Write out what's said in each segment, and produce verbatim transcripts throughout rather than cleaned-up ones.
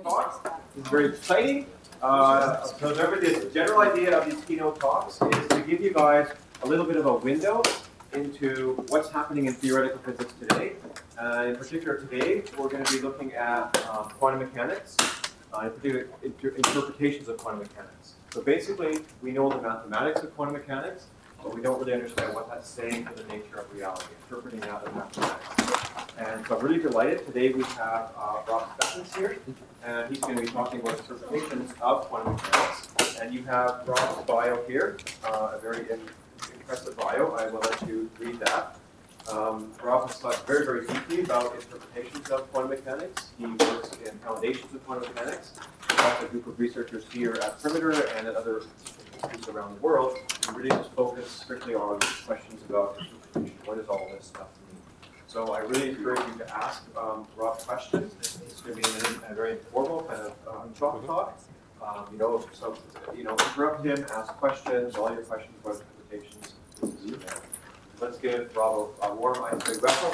talk. This is very exciting. Uh, so remember, this general idea of these keynote talks is to give you guys a little bit of a window into what's happening in theoretical physics today. Uh, in particular, today we're going to be looking at um, quantum mechanics, uh, in particular inter interpretations of quantum mechanics. So basically, we know the mathematics of quantum mechanics, but we don't really understand what that's saying for the nature of reality, interpreting that in mathematics. And so I'm really delighted. Today we have uh, Rob Spetnitz here, and he's going to be talking about interpretations of quantum mechanics. And you have Rob's bio here, uh, a very impressive bio. I will let you read that. Um, Rob has thought very, very deeply about interpretations of quantum mechanics. He works in foundations of quantum mechanics. He has a group of researchers here at Perimeter and at other institutes around the world who really just focus strictly on questions about interpretation. What does all this stuff mean? So I really encourage you to ask um, Rob questions. It's going to be a, a very informal kind of um, talk talk. Um, you know, so you know, interrupt him, ask questions. All your questions about interpretations. Let's give Rob a, a warm Einstein welcome.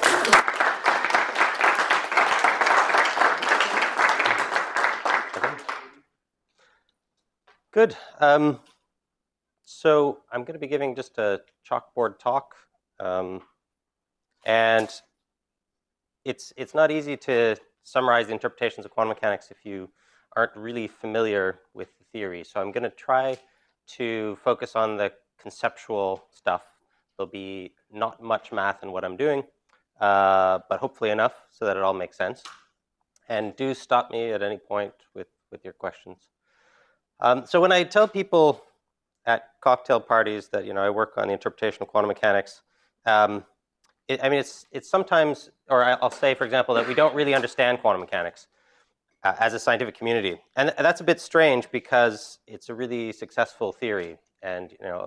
Good. Um, so I'm going to be giving just a chalkboard talk, um, and it's it's not easy to summarize the interpretations of quantum mechanics if you aren't really familiar with the theory. So I'm going to try to focus on the conceptual stuff. There'll be not much math in what I'm doing, uh, but hopefully enough so that it all makes sense. And do stop me at any point with, with your questions. Um, so when I tell people at cocktail parties that, you know, I work on the interpretation of quantum mechanics, um, it, I mean, it's, it's sometimes, or I'll say, for example, that we don't really understand quantum mechanics uh, as a scientific community. And that's a bit strange because it's a really successful theory. And, you know,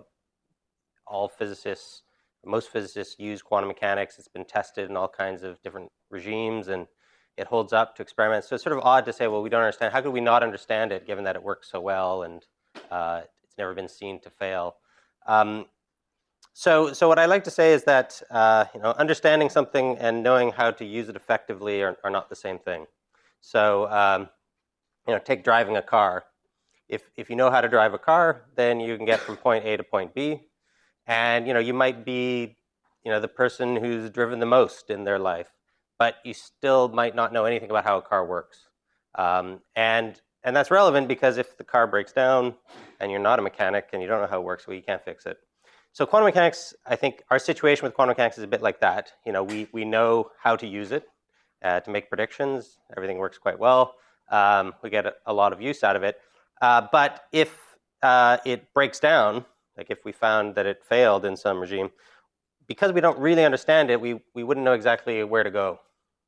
all physicists, most physicists use quantum mechanics. It's been tested in all kinds of different regimes, and it holds up to experiments. So it's sort of odd to say, well, we don't understand. How could we not understand it, given that it works so well and uh, it's never been seen to fail? Um, so, so what I like to say is that uh, you know, understanding something and knowing how to use it effectively are, are not the same thing. So, um, you know, take driving a car. If if you know how to drive a car, then you can get from point A to point B. And you know, you might be, you know, the person who's driven the most in their life, but you still might not know anything about how a car works. Um, and and that's relevant because if the car breaks down and you're not a mechanic and you don't know how it works, well, you can't fix it. So quantum mechanics, I think our situation with quantum mechanics is a bit like that. You know, we we know how to use it uh, to make predictions. Everything works quite well. Um, we get a, a lot of use out of it. Uh, but if uh, it breaks down, like if we found that it failed in some regime, because we don't really understand it, we, we wouldn't know exactly where to go.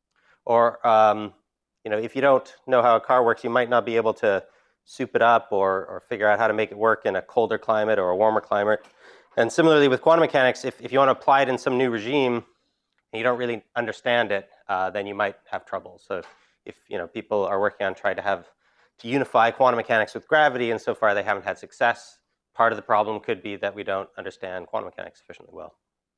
Or, um, you know, if you don't know how a car works, you might not be able to soup it up or, or figure out how to make it work in a colder climate or a warmer climate. And similarly with quantum mechanics, if, if you want to apply it in some new regime and you don't really understand it, uh, then you might have trouble. So if, if you know, people are working on trying to have to unify quantum mechanics with gravity, and so far they haven't had success, part of the problem could be that we don't understand quantum mechanics sufficiently well.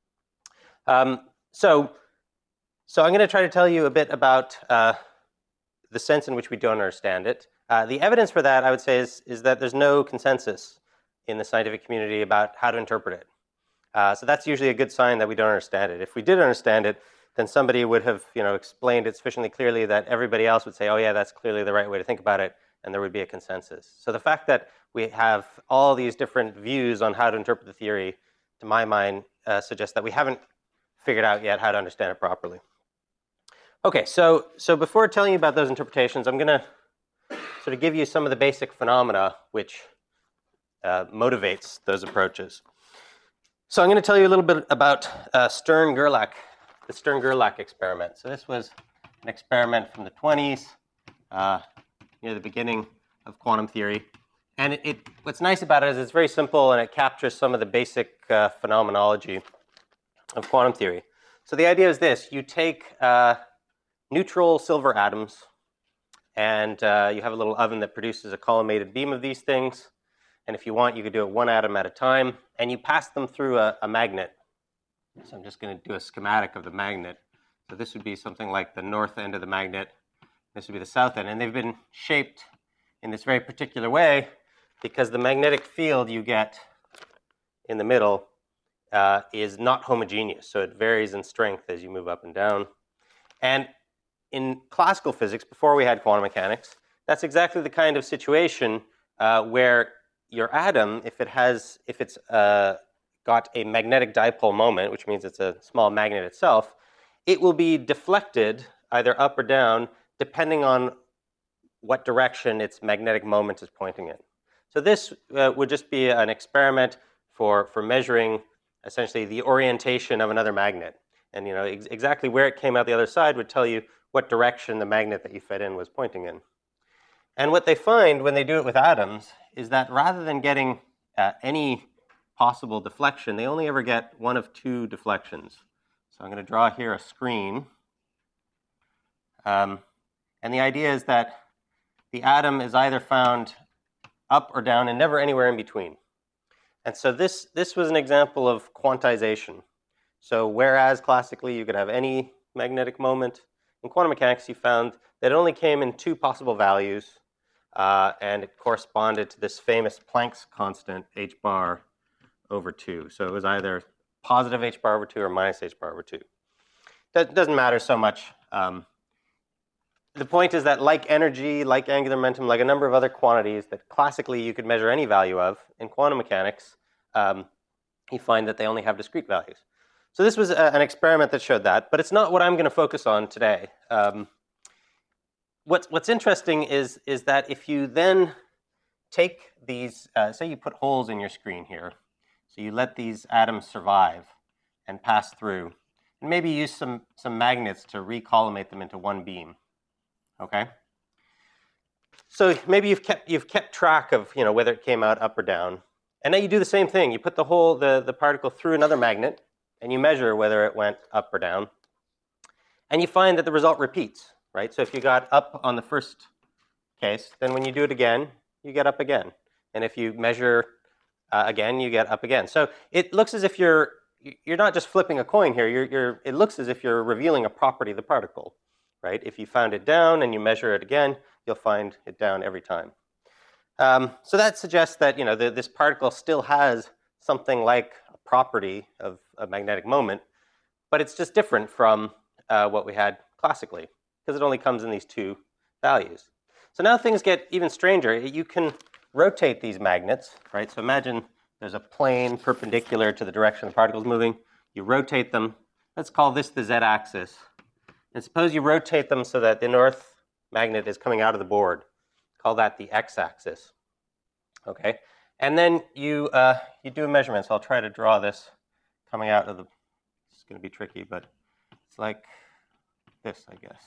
Um, so, so I'm going to try to tell you a bit about uh, the sense in which we don't understand it. Uh, the evidence for that, I would say, is, is that there's no consensus in the scientific community about how to interpret it. Uh, so that's usually a good sign that we don't understand it. If we did understand it, then somebody would have, you know, explained it sufficiently clearly that everybody else would say, oh yeah, that's clearly the right way to think about it, and there would be a consensus. So the fact that we have all these different views on how to interpret the theory, to my mind, uh, suggests that we haven't figured out yet how to understand it properly. Okay, so, so before telling you about those interpretations, I'm going to sort of give you some of the basic phenomena which uh, motivates those approaches. So I'm going to tell you a little bit about uh, Stern-Gerlach, the Stern-Gerlach experiment. So this was an experiment from the twenties, uh, near the beginning of quantum theory. And it, it, what's nice about it is it's very simple and it captures some of the basic uh, phenomenology of quantum theory. So the idea is this: you take uh, neutral silver atoms and uh, you have a little oven that produces a collimated beam of these things. And if you want, you could do it one atom at a time, and you pass them through a, a magnet. So I'm just going to do a schematic of the magnet. So this would be something like the north end of the magnet. This would be the south end. And they've been shaped in this very particular way because the magnetic field you get in the middle uh, is not homogeneous. So it varies in strength as you move up and down. And in classical physics, before we had quantum mechanics, that's exactly the kind of situation uh, where your atom, if it has, if it's uh, got a magnetic dipole moment, which means it's a small magnet itself, it will be deflected either up or down depending on what direction its magnetic moment is pointing in. So this uh, would just be an experiment for, for measuring essentially the orientation of another magnet. And you know, ex exactly where it came out the other side would tell you what direction the magnet that you fed in was pointing in. And what they find when they do it with atoms is that rather than getting uh, any possible deflection, they only ever get one of two deflections. So I'm going to draw here a screen. Um, and the idea is that the atom is either found up or down and never anywhere in between. And so this, this was an example of quantization. So whereas classically you could have any magnetic moment, in quantum mechanics you found that it only came in two possible values, uh, and it corresponded to this famous Planck's constant, h bar over two. So it was either positive h bar over two or minus h bar over two. That doesn't matter so much. Um, the point is that like energy, like angular momentum, like a number of other quantities that classically you could measure any value of, in quantum mechanics, um, you find that they only have discrete values. So this was a, an experiment that showed that, but it's not what I'm going to focus on today. Um, what's, what's interesting is, is that if you then take these, uh, say you put holes in your screen here, so you let these atoms survive and pass through, and maybe use some, some magnets to recollimate them into one beam, okay? So maybe you've kept, you've kept track of you know, whether it came out up or down, and now you do the same thing. You put the whole, the, the particle through another magnet, and you measure whether it went up or down, and you find that the result repeats, right? So if you got up on the first case, then when you do it again, you get up again. And if you measure uh, again, you get up again. So it looks as if you're, you're not just flipping a coin here, you're, you're, it looks as if you're revealing a property of the particle, right? If you found it down and you measure it again, you'll find it down every time. Um, so that suggests that you know, the, this particle still has something like a property of a magnetic moment, but it's just different from uh, what we had classically, because it only comes in these two values. So now things get even stranger. You can rotate these magnets, right? So imagine there's a plane perpendicular to the direction the particle's moving. You rotate them. Let's call this the z-axis. And suppose you rotate them so that the north magnet is coming out of the board. Call that the x-axis, okay? And then you, uh, you do a measurement. So I'll try to draw this coming out of the, it's going to be tricky, but it's like this, I guess.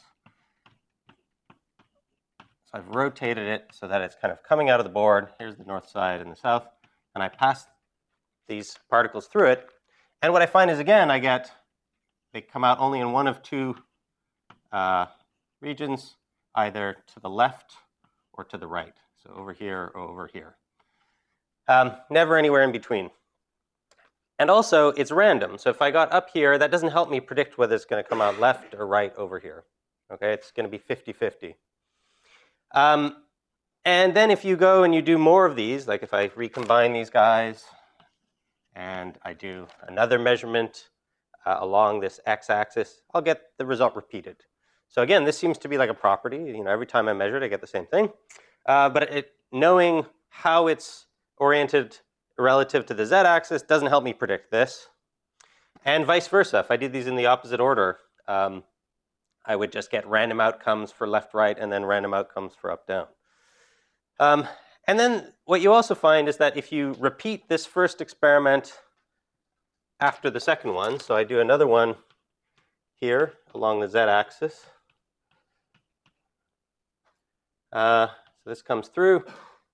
So I've rotated it so that it's kind of coming out of the board. Here's the north side and the south. And I pass these particles through it. And what I find is, again, I get, they come out only in one of two uh, regions, either to the left or to the right. So over here or over here. Um, never anywhere in between. And also, it's random. So if I got up here, that doesn't help me predict whether it's going to come out left or right over here. Okay, it's going to be fifty fifty. Um, and then if you go and you do more of these, like if I recombine these guys, and I do another measurement uh, along this x-axis, I'll get the result repeated. So again, this seems to be like a property. You know, every time I measure it, I get the same thing. Uh, but it, knowing how it's oriented relative to the z-axis doesn't help me predict this. And vice versa. If I did these in the opposite order, um, I would just get random outcomes for left, right, and then random outcomes for up, down. Um, and then what you also find is that if you repeat this first experiment after the second one, so I do another one here along the z-axis. Uh, so this comes through.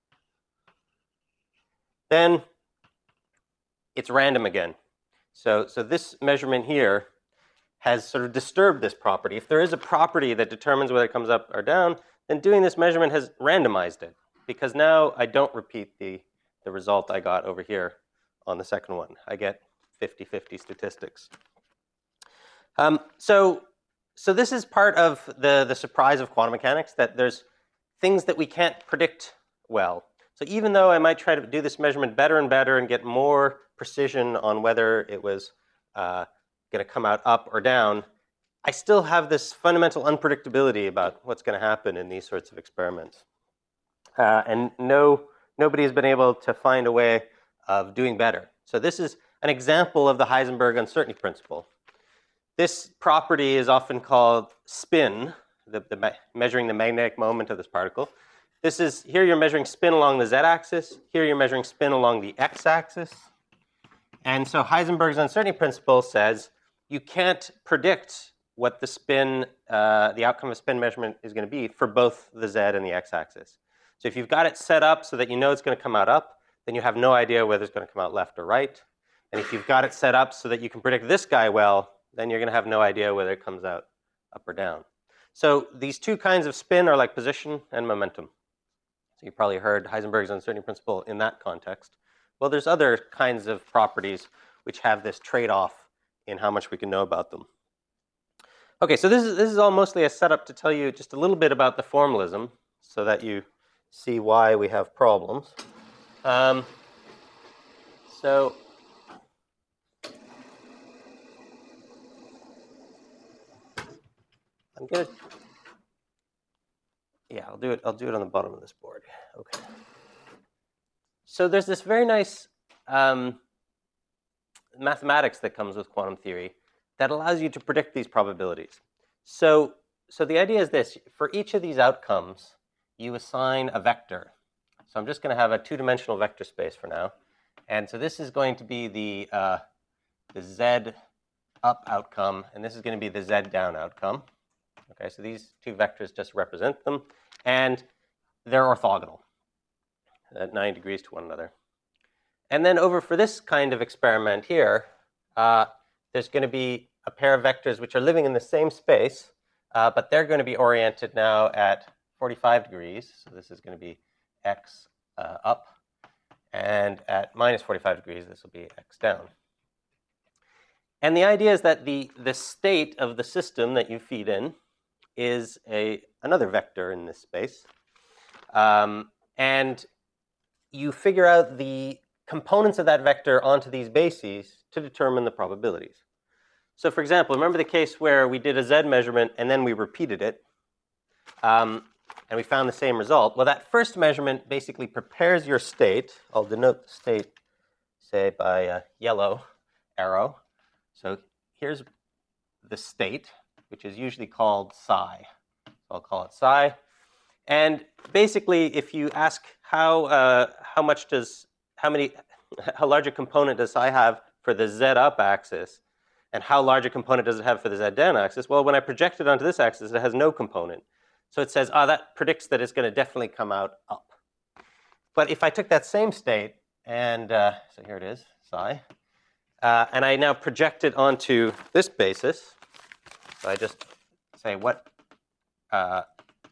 Then it's random again. So, so this measurement here has sort of disturbed this property. If there is a property that determines whether it comes up or down, then doing this measurement has randomized it, because now I don't repeat the, the result I got over here on the second one. I get fifty fifty statistics. Um, so so this is part of the, the surprise of quantum mechanics, that there's things that we can't predict well. So even though I might try to do this measurement better and better and get more precision on whether it was uh, going to come out up or down, I still have this fundamental unpredictability about what's going to happen in these sorts of experiments. Uh, and no, nobody has been able to find a way of doing better. So this is an example of the Heisenberg uncertainty principle. This property is often called spin, the, the me measuring the magnetic moment of this particle. This is, here you're measuring spin along the z-axis. Here you're measuring spin along the x-axis. And so Heisenberg's uncertainty principle says you can't predict what the spin, uh, the outcome of spin measurement is going to be for both the z and the x-axis. So if you've got it set up so that you know it's going to come out up, then you have no idea whether it's going to come out left or right. And if you've got it set up so that you can predict this guy well, then you're going to have no idea whether it comes out up or down. So these two kinds of spin are like position and momentum. So you probably heard Heisenberg's uncertainty principle in that context. Well, there's other kinds of properties which have this trade-off in how much we can know about them. Okay, so this is, this is all mostly a setup to tell you just a little bit about the formalism so that you see why we have problems. Um, so I'm gonna, yeah, I'll do it. I'll do it on the bottom of this board. Okay. So there's this very nice um, mathematics that comes with quantum theory that allows you to predict these probabilities. So, so the idea is this: for each of these outcomes, you assign a vector. So I'm just going to have a two-dimensional vector space for now, and so this is going to be the uh, the z up outcome, and this is going to be the z down outcome. Okay, so these two vectors just represent them, and they're orthogonal at nine degrees to one another. And then over for this kind of experiment here, uh, there's going to be a pair of vectors which are living in the same space, uh, but they're going to be oriented now at forty-five degrees. So this is going to be x uh, up, and at minus forty-five degrees, this will be x down. And the idea is that the, the state of the system that you feed in is a, another vector in this space. Um, and you figure out the components of that vector onto these bases to determine the probabilities. So for example, remember the case where we did a z measurement and then we repeated it, um, and we found the same result? Well, that first measurement basically prepares your state. I'll denote the state, say, by a yellow arrow. So here's the state, which is usually called psi. So I'll call it psi. And basically, if you ask how uh, how much does how many how large a component does psi have for the z up axis, and how large a component does it have for the z down axis? Well, when I project it onto this axis, it has no component. So it says, ah, oh, that predicts that it's going to definitely come out up. But if I took that same state, and uh, so here it is, psi, uh, and I now project it onto this basis, so I just say what uh,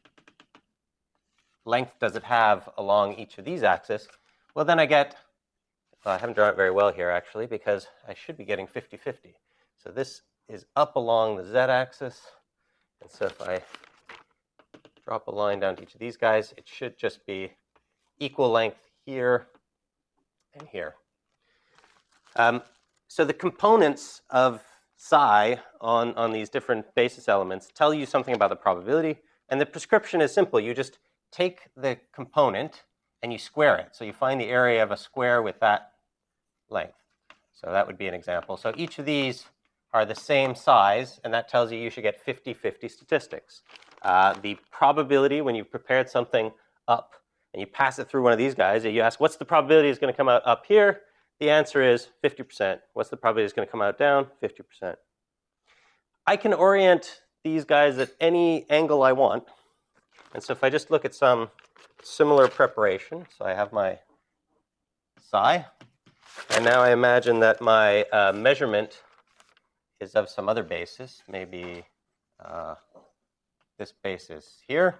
length does it have along each of these axes? Well, then I get, well, I haven't drawn it very well here, actually, because I should be getting fifty fifty. So this is up along the z-axis, and so if I drop a line down to each of these guys, it should just be equal length here and here. Um, so the components of psi on, on these different basis elements tell you something about the probability, and the prescription is simple. You just take the component and you square it. So you find the area of a square with that length. So that would be an example. So each of these are the same size, and that tells you you should get fifty fifty statistics. Uh, the probability when you've prepared something up and you pass it through one of these guys, you ask, what's the probability it's going to come out up here? The answer is fifty percent. What's the probability it's going to come out down? fifty percent. I can orient these guys at any angle I want. And so if I just look at some similar preparation, so I have my psi, and now I imagine that my uh, measurement is of some other basis, maybe uh, this basis here.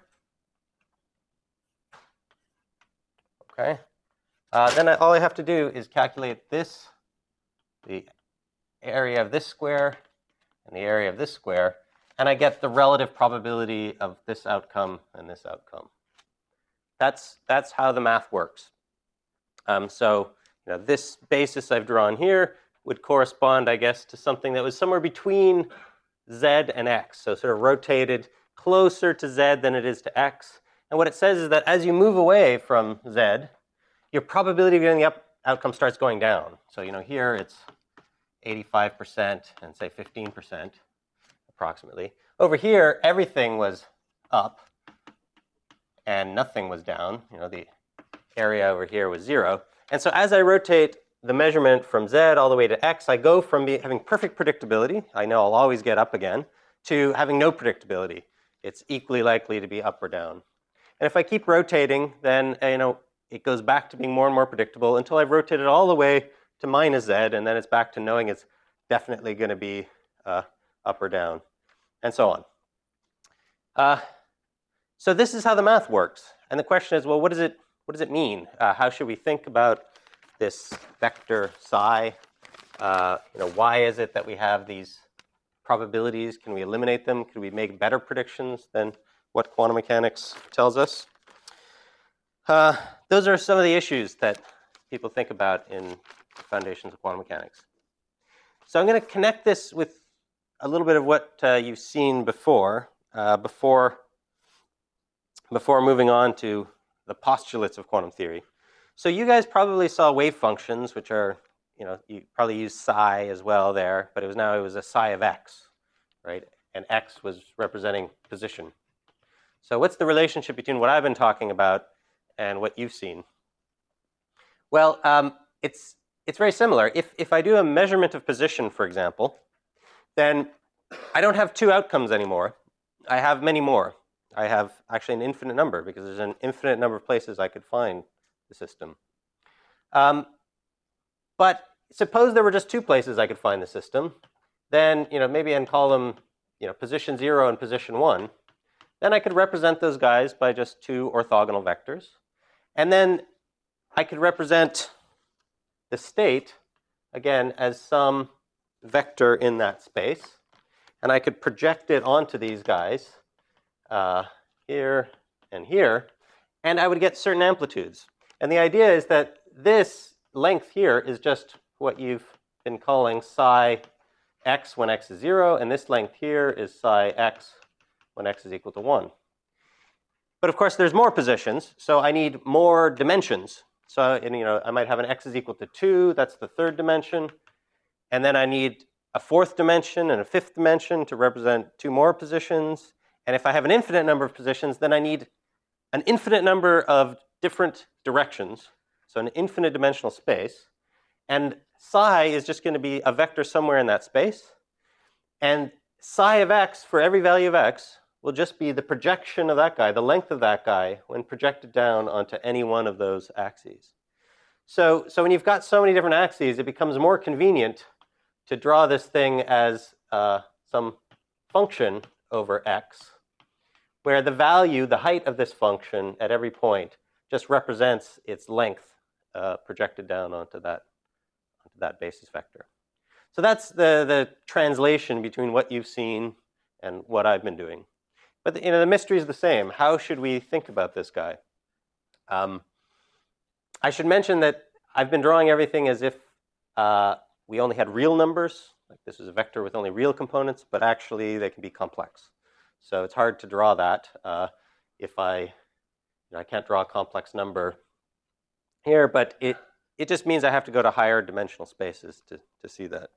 Okay. Uh, then I, all I have to do is calculate this, the area of this square, and the area of this square, and I get the relative probability of this outcome and this outcome. That's, that's how the math works. Um, so you know, this basis I've drawn here would correspond, I guess, to something that was somewhere between z and x, so sort of rotated closer to z than it is to x. And what it says is that as you move away from z, your probability of getting the up outcome starts going down. So you know, here it's eighty-five percent and say fifteen percent approximately. Over here, everything was up and nothing was down. You know, the area over here was zero. And so as I rotate the measurement from z all the way to x, I go from be, having perfect predictability, I know I'll always get up again, to having no predictability. It's equally likely to be up or down. And if I keep rotating, then you know, it goes back to being more and more predictable until I've rotated all the way to minus z, and then it's back to knowing it's definitely going to be uh, up or down, and so on. Uh, so this is how the math works. And the question is, well, what does it, what does it mean? Uh, how should we think about this vector psi? Uh, you know, why is it that we have these probabilities? Can we eliminate them? Can we make better predictions than what quantum mechanics tells us? Uh, those are some of the issues that people think about in foundations of quantum mechanics. So I'm going to connect this with a little bit of what uh, you've seen before, uh, before, before moving on to the postulates of quantum theory. So you guys probably saw wave functions, which are, you know, you probably use psi as well there, but it was now it was a psi of x, right? And x was representing position. So what's the relationship between what I've been talking about and what you've seen? Well, um, it's, it's very similar. If, if I do a measurement of position, for example, then I don't have two outcomes anymore. I have many more. I have actually an infinite number because there's an infinite number of places I could find the system. Um, but suppose there were just two places I could find the system. Then you know, maybe I'd call them you know, position zero and position one. Then I could represent those guys by just two orthogonal vectors. And then I could represent the state, again, as some vector in that space. And I could project it onto these guys uh, here and here. And I would get certain amplitudes. And the idea is that this length here is just what you've been calling psi x when x is zero. And this length here is psi x when x is equal to one. But of course, there's more positions, so I need more dimensions. So and, you know, I might have an x is equal to two, that's the third dimension. And then I need a fourth dimension and a fifth dimension to represent two more positions. And if I have an infinite number of positions, then I need an infinite number of different directions, so an infinite dimensional space. And psi is just going to be a vector somewhere in that space. And psi of x for every value of x will just be the projection of that guy, the length of that guy, when projected down onto any one of those axes. So, so when you've got so many different axes, it becomes more convenient to draw this thing as uh, some function over x, where the value, the height of this function at every point just represents its length uh, projected down onto that, onto that basis vector. So that's the, the translation between what you've seen and what I've been doing. But the, you know, the mystery is the same. How should we think about this guy? Um, I should mention that I've been drawing everything as if uh, we only had real numbers. Like this is a vector with only real components, but actually they can be complex. So it's hard to draw that. Uh, if I, you know, I can't draw a complex number here, but it, it just means I have to go to higher dimensional spaces to, to see that.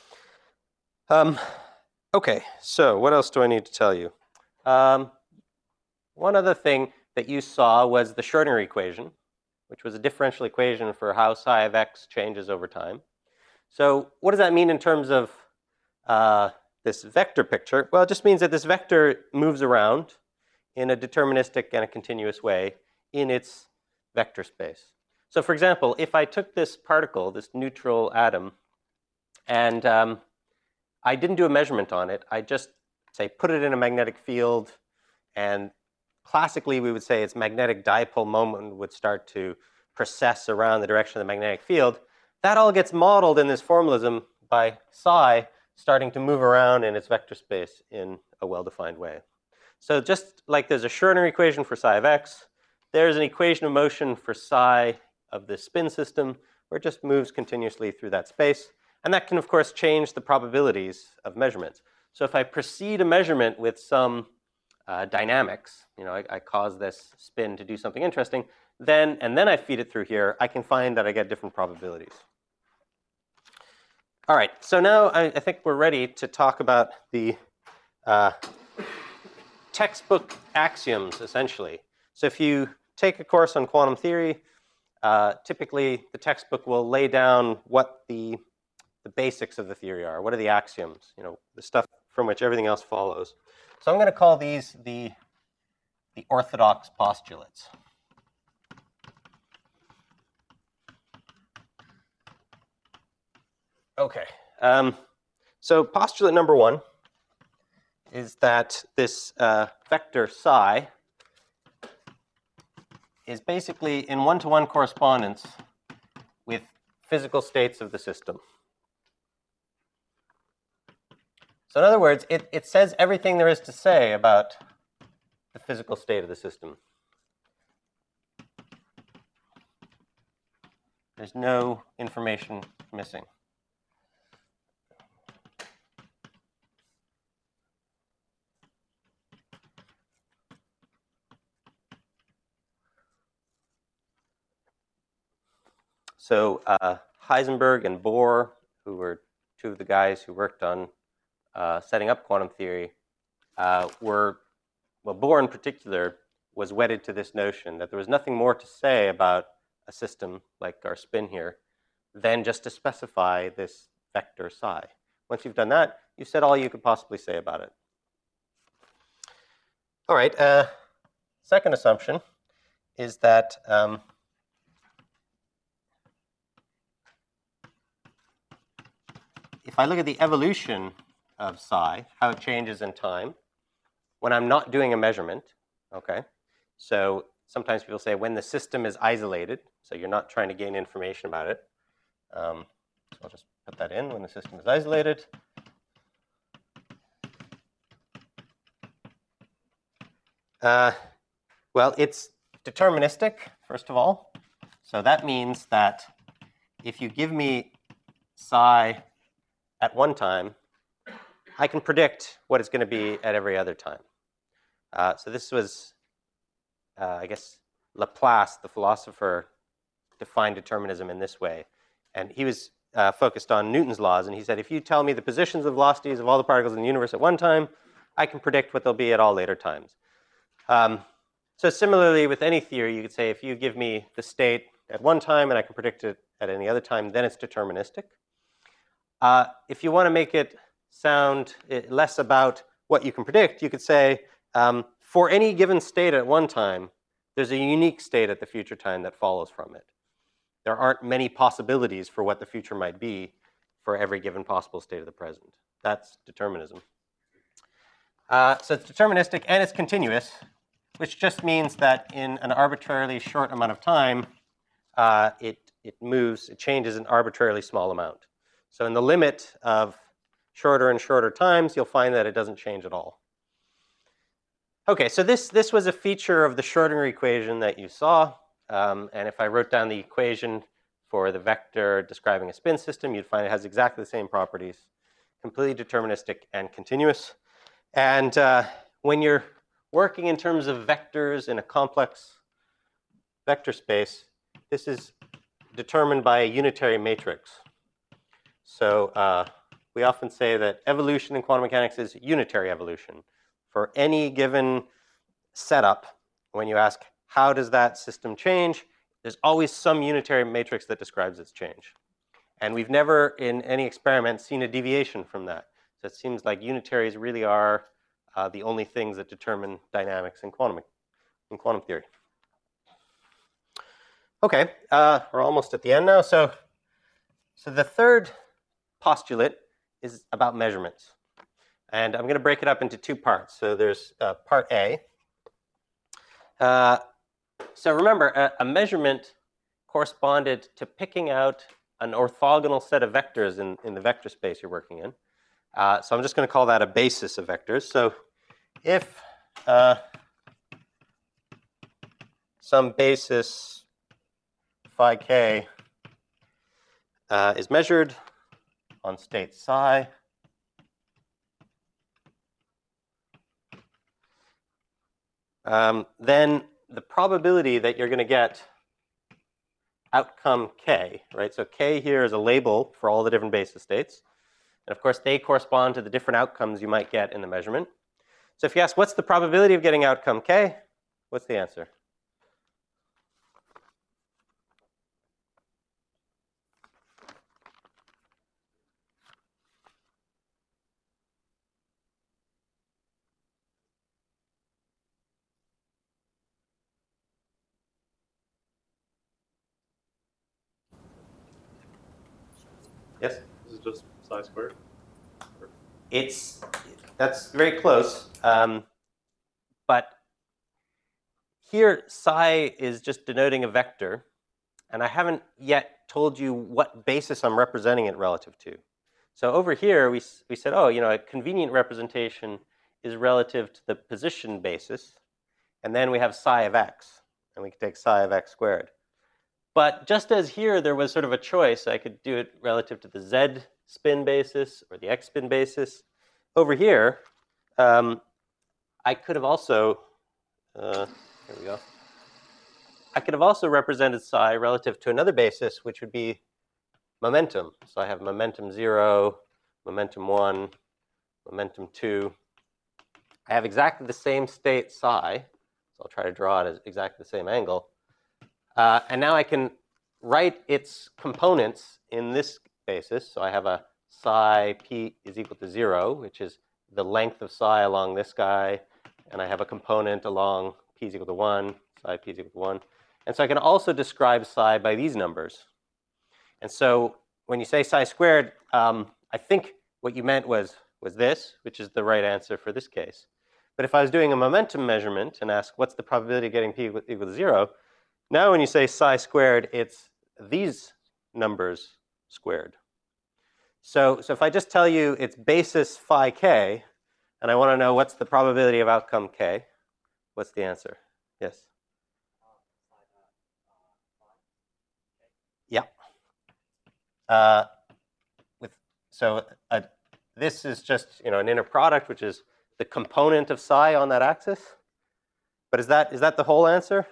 Um, okay, so what else do I need to tell you? Um, one other thing that you saw was the Schrodinger equation, which was a differential equation for how psi of x changes over time. So what does that mean in terms of uh, this vector picture? Well, it just means that this vector moves around in a deterministic and a continuous way in its vector space. So for example, if I took this particle, this neutral atom, and um, I didn't do a measurement on it, I just say put it in a magnetic field, and classically we would say its magnetic dipole moment would start to precess around the direction of the magnetic field. That all gets modeled in this formalism by psi starting to move around in its vector space in a well-defined way. So just like there's a Schrodinger equation for psi of x, there's an equation of motion for psi of the spin system where it just moves continuously through that space. And that can, of course, change the probabilities of measurements. So if I precede a measurement with some uh, dynamics, you know, I, I cause this spin to do something interesting, then, and then I feed it through here, I can find that I get different probabilities. All right, so now I, I think we're ready to talk about the uh, textbook axioms, essentially. So if you take a course on quantum theory, uh, typically the textbook will lay down what the, the basics of the theory are. What are the axioms? You know, the stuff from which everything else follows. So I'm going to call these the, the orthodox postulates. Okay, um, so postulate number one is that this uh, vector psi is basically in one-to-one correspondence with physical states of the system. So in other words, it, it says everything there is to say about the physical state of the system. There's no information missing. So uh, Heisenberg and Bohr, who were two of the guys who worked on uh, setting up quantum theory, uh, were, well, Bohr in particular was wedded to this notion that there was nothing more to say about a system like our spin here than just to specify this vector psi. Once you've done that, you've said all you could possibly say about it. All right, uh, second assumption is that um, if I look at the evolution of psi, how it changes in time, when I'm not doing a measurement, okay? So sometimes people say when the system is isolated, so you're not trying to gain information about it. Um, so I'll just put that in, when the system is isolated. Uh, well, it's deterministic, first of all. So that means that if you give me psi at one time, I can predict what it's going to be at every other time. Uh, so this was, uh, I guess, Laplace, the philosopher, defined determinism in this way. And he was uh, focused on Newton's laws. And he said, if you tell me the positions of velocities of all the particles in the universe at one time, I can predict what they'll be at all later times. Um, so similarly, with any theory, you could say, if you give me the state at one time and I can predict it at any other time, then it's deterministic. Uh, if you want to make it sound less about what you can predict, you could say, um, for any given state at one time, there's a unique state at the future time that follows from it. There aren't many possibilities for what the future might be for every given possible state of the present. That's determinism. Uh, so it's deterministic and it's continuous, which just means that in an arbitrarily short amount of time, uh, it, it moves, it changes an arbitrarily small amount. So in the limit of shorter and shorter times, you'll find that it doesn't change at all. Okay, so this, this was a feature of the Schrodinger equation that you saw. Um, and if I wrote down the equation for the vector describing a spin system, you'd find it has exactly the same properties, completely deterministic and continuous. And uh, when you're working in terms of vectors in a complex vector space, this is determined by a unitary matrix. So uh, we often say that evolution in quantum mechanics is unitary evolution. For any given setup, when you ask, how does that system change, there's always some unitary matrix that describes its change. And we've never, in any experiment, seen a deviation from that. So it seems like unitaries really are uh, the only things that determine dynamics in quantum, in quantum theory. Okay, uh, we're almost at the end now. So, so the third postulate is about measurements. And I'm going to break it up into two parts. So there's uh, part A. Uh, so remember, a, a measurement corresponded to picking out an orthogonal set of vectors in, in the vector space you're working in. Uh, so I'm just going to call that a basis of vectors. So if uh, some basis phi k uh, is measured on state psi, um, then the probability that you're going to get outcome k, right? So k here is a label for all the different basis states. And of course, they correspond to the different outcomes you might get in the measurement. So if you ask, what's the probability of getting outcome k? What's the answer? Yes? This is just psi squared? It's, that's very close. Um, but here, psi is just denoting a vector. And I haven't yet told you what basis I'm representing it relative to. So over here, we, we said, oh, you know, a convenient representation is relative to the position basis. And then we have psi of x. And we can take psi of x squared. But just as here, there was sort of a choice. I could do it relative to the z spin basis or the x spin basis. Over here, um, I could have also, uh, here we go. I could have also represented psi relative to another basis, which would be momentum. So I have momentum zero, momentum one, momentum two. I have exactly the same state psi. So I'll try to draw it as exactly the same angle. Uh, and now I can write its components in this basis. So I have a psi p is equal to zero, which is the length of psi along this guy. And I have a component along p is equal to one, psi p is equal to one. And so I can also describe psi by these numbers. And so when you say psi squared, um, I think what you meant was, was this, which is the right answer for this case. But if I was doing a momentum measurement and ask what's the probability of getting p equal to zero, now when you say psi squared, it's these numbers squared. So, so if I just tell you it's basis phi k, and I want to know what's the probability of outcome k, what's the answer? Yes? Yeah. Uh, with, so uh, this is just, you know, an inner product, which is the component of psi on that axis. But is that, is that the whole answer?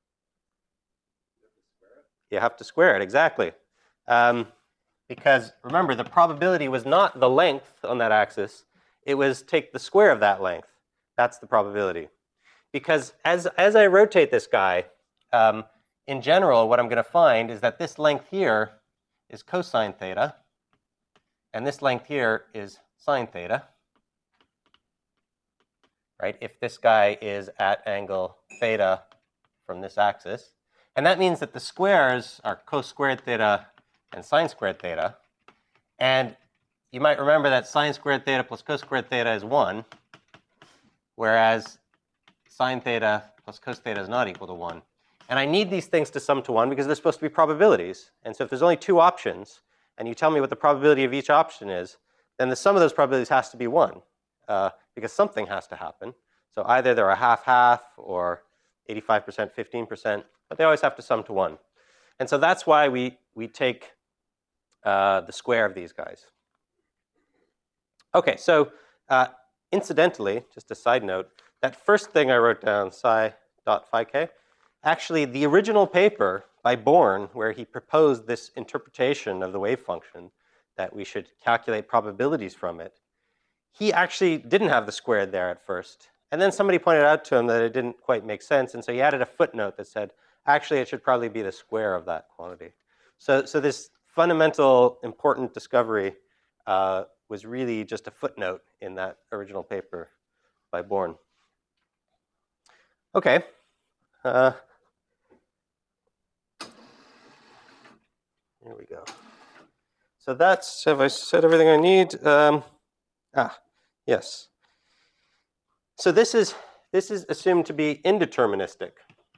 You have to square it, exactly. Um, because remember, the probability was not the length on that axis. It was take the square of that length. That's the probability. Because as, as I rotate this guy, um, in general, what I'm going to find is that this length here is cosine theta, and this length here is sine theta, right? If this guy is at angle theta from this axis. And that means that the squares are cos squared theta and sine squared theta. And you might remember that sine squared theta plus cos squared theta is one, whereas sine theta plus cos theta is not equal to one. And I need these things to sum to one because they're supposed to be probabilities. And so if there's only two options, and you tell me what the probability of each option is, then the sum of those probabilities has to be one, uh, because something has to happen. So either they're a half-half or eighty-five percent, fifteen percent, but they always have to sum to one. And so that's why we, we take uh, the square of these guys. OK, so uh, incidentally, just a side note, that first thing I wrote down, psi dot phi k, actually the original paper by Born, where he proposed this interpretation of the wave function, that we should calculate probabilities from it, he actually didn't have the squared there at first. And then somebody pointed out to him that it didn't quite make sense, and so he added a footnote that said, actually, it should probably be the square of that quantity. So, so this fundamental, important discovery uh, was really just a footnote in that original paper by Born. OK. Uh, here we go. So that's, have I said everything I need? Um, ah, yes. So this is, this is assumed to be indeterministic.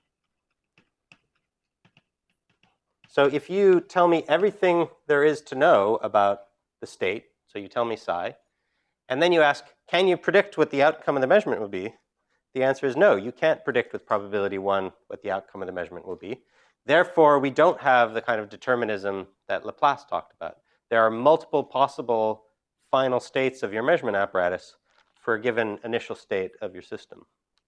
So if you tell me everything there is to know about the state, so you tell me psi, And then you ask, can you predict what the outcome of the measurement will be? The answer is no, you can't predict with probability one what the outcome of the measurement will be. Therefore, we don't have the kind of determinism that Laplace talked about. There are multiple possible final states of your measurement apparatus for a given initial state of your system.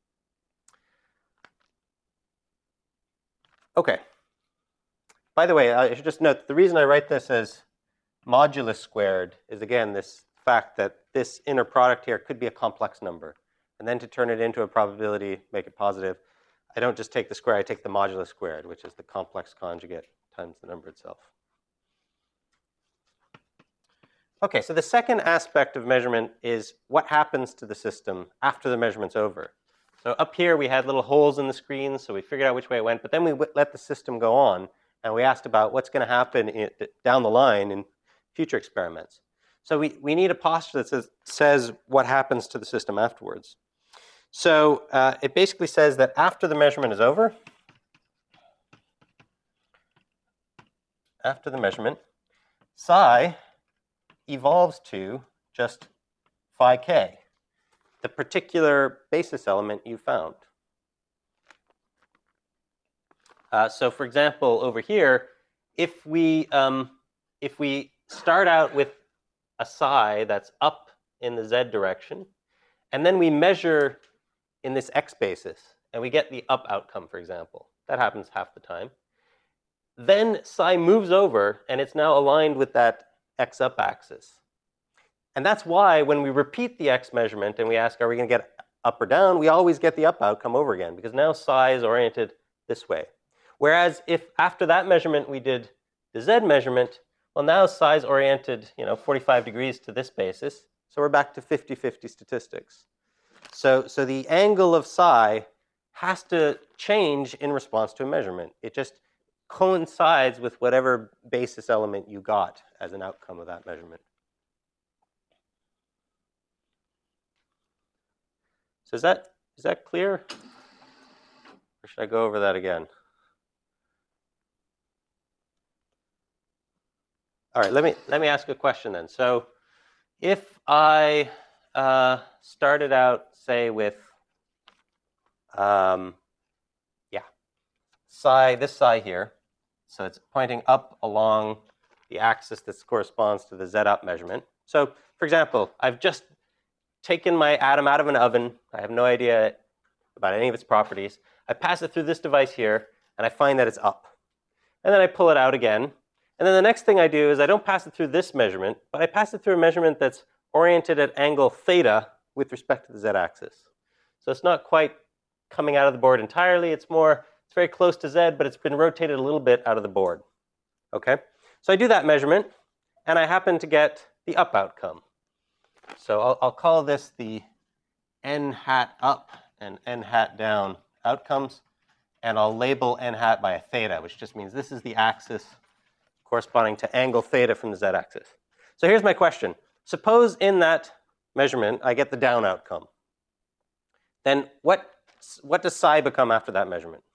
Okay. By the way, I should just note, the reason I write this as modulus squared is, again, this fact that this inner product here could be a complex number. And then to turn it into a probability, make it positive, I don't just take the square, I take the modulus squared, which is the complex conjugate times the number itself. Okay, so the second aspect of measurement is what happens to the system after the measurement's over. So up here we had little holes in the screen, so we figured out which way it went, but then we let the system go on, and we asked about what's going to happen in, down the line in future experiments. So we, we need a postulate that says, says what happens to the system afterwards. So uh, it basically says that after the measurement is over, after the measurement, psi evolves to just phi k, the particular basis element you found. Uh, so for example, over here, if we, um, if we start out with a psi that's up in the z direction, and then we measure in this x basis, and we get the up outcome, for example. That happens half the time. Then psi moves over, and it's now aligned with that x up axis. And that's why when we repeat the x measurement and we ask, are we going to get up or down, we always get the up outcome over again, because now psi is oriented this way. Whereas if after that measurement we did the z measurement, well, now psi is oriented, you know, forty-five degrees to this basis, so we're back to fifty fifty statistics. So, so the angle of psi has to change in response to a measurement. It just coincides with whatever basis element you got as an outcome of that measurement. So is that, is that clear? Or should I go over that again? All right, let me, let me ask a question then. So if I uh, started out, say, with, um, yeah, psi, this psi here. So it's pointing up along the axis that corresponds to the z up measurement. So for example, I've just taken my atom out of an oven. I have no idea about any of its properties. I pass it through this device here, and I find that it's up. And then I pull it out again. And then the next thing I do is I don't pass it through this measurement, but I pass it through a measurement that's oriented at angle theta with respect to the z-axis. So it's not quite coming out of the board entirely. It's more, it's very close to z, but it's been rotated a little bit out of the board. Okay? So I do that measurement, and I happen to get the up outcome. So I'll, I'll call this the n hat up and n hat down outcomes, and I'll label n hat by a theta, which just means this is the axis corresponding to angle theta from the z-axis. So here's my question. Suppose in that measurement I get the down outcome. Then what, what does psi become after that measurement?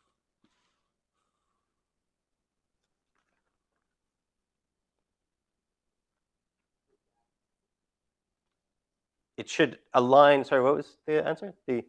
It should align, sorry, what was the answer? The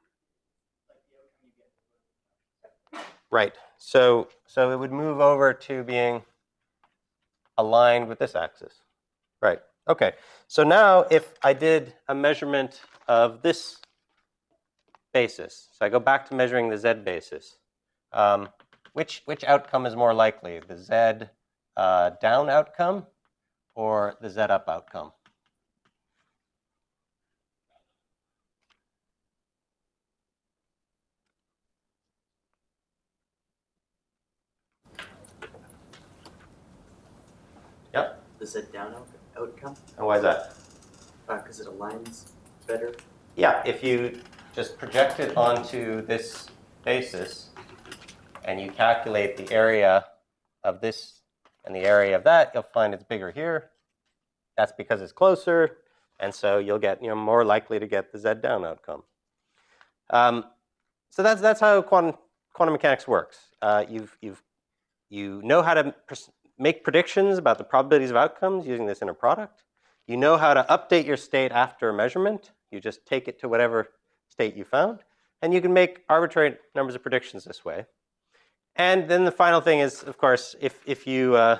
Right, so, so it would move over to being aligned with this axis. Right, okay. So now if I did a measurement of this basis, so I go back to measuring the z basis, um, which, which outcome is more likely, the z uh, down outcome or the z up outcome? Yep. The Z down out outcome? And why is that? Because uh, it aligns better. Yeah, if you just project it onto this basis and you calculate the area of this and the area of that, you'll find it's bigger here. That's because it's closer, and so you'll get, you know, more likely to get the Z down outcome. Um, so that's that's how quantum quantum mechanics works. Uh, you've you've you know how to make predictions about the probabilities of outcomes using this inner product. You know how to update your state after a measurement. You just take it to whatever state you found. And you can make arbitrary numbers of predictions this way. And then the final thing is, of course, if, if you uh,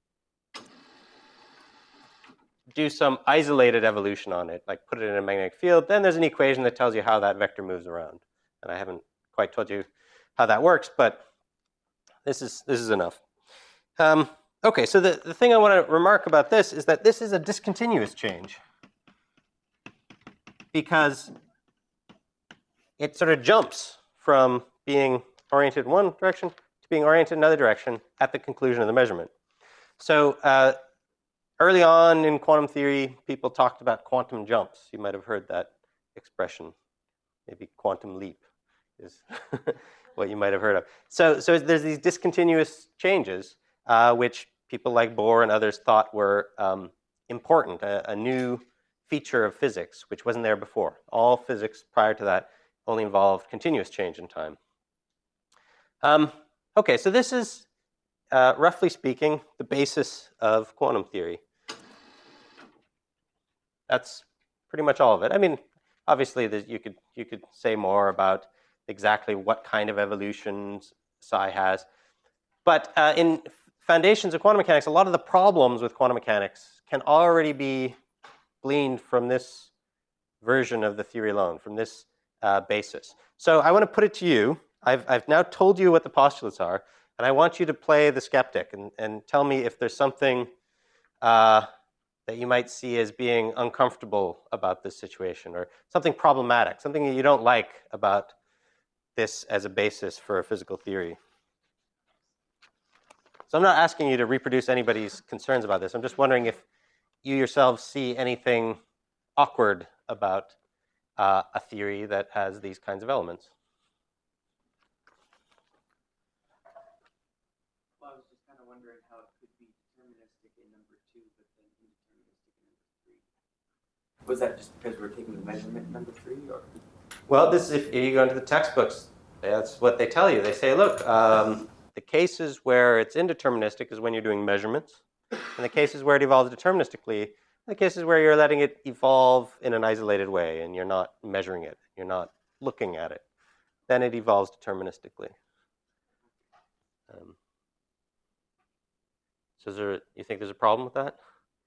do some isolated evolution on it, like put it in a magnetic field, then there's an equation that tells you how that vector moves around. And I haven't quite told you how that works, but this is, this is enough. Um, OK, so the, the thing I want to remark about this is that this is a discontinuous change, because it sort of jumps from being oriented in one direction to being oriented in another direction at the conclusion of the measurement. So uh, early on in quantum theory, people talked about quantum jumps. You might have heard that expression. Maybe quantum leap is what you might have heard of. So, so there's these discontinuous changes, uh, which people like Bohr and others thought were um, important, a, a new feature of physics, which wasn't there before. All physics prior to that only involved continuous change in time. Um, OK, so this is, uh, roughly speaking, the basis of quantum theory. That's pretty much all of it. I mean, obviously, you could, you could say more about exactly what kind of evolutions psi has. But uh, in foundations of quantum mechanics, a lot of the problems with quantum mechanics can already be gleaned from this version of the theory alone, from this uh, basis. So I want to put it to you. I've, I've now told you what the postulates are, and I want you to play the skeptic and, and tell me if there's something uh, that you might see as being uncomfortable about this situation, or something problematic, something that you don't like about this as a basis for a physical theory. So I'm not asking you to reproduce anybody's concerns about this. I'm just wondering if you yourselves see anything awkward about uh, a theory that has these kinds of elements. Well, I was just kind of wondering how it could be deterministic in number two, but then indeterministic in number three. Was that just because we're taking the measurement in number three, or? Well, this if you go into the textbooks, that's what they tell you. They say, look, um, the cases where it's indeterministic is when you're doing measurements. And the cases where it evolves deterministically, the cases where you're letting it evolve in an isolated way and you're not measuring it, you're not looking at it, then it evolves deterministically. Um, so is there, you think there's a problem with that?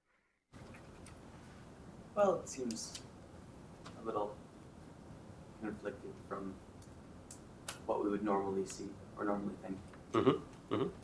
Well, it seems a little conflicted from what we would normally see or normally think. Mm-hmm. Mm-hmm.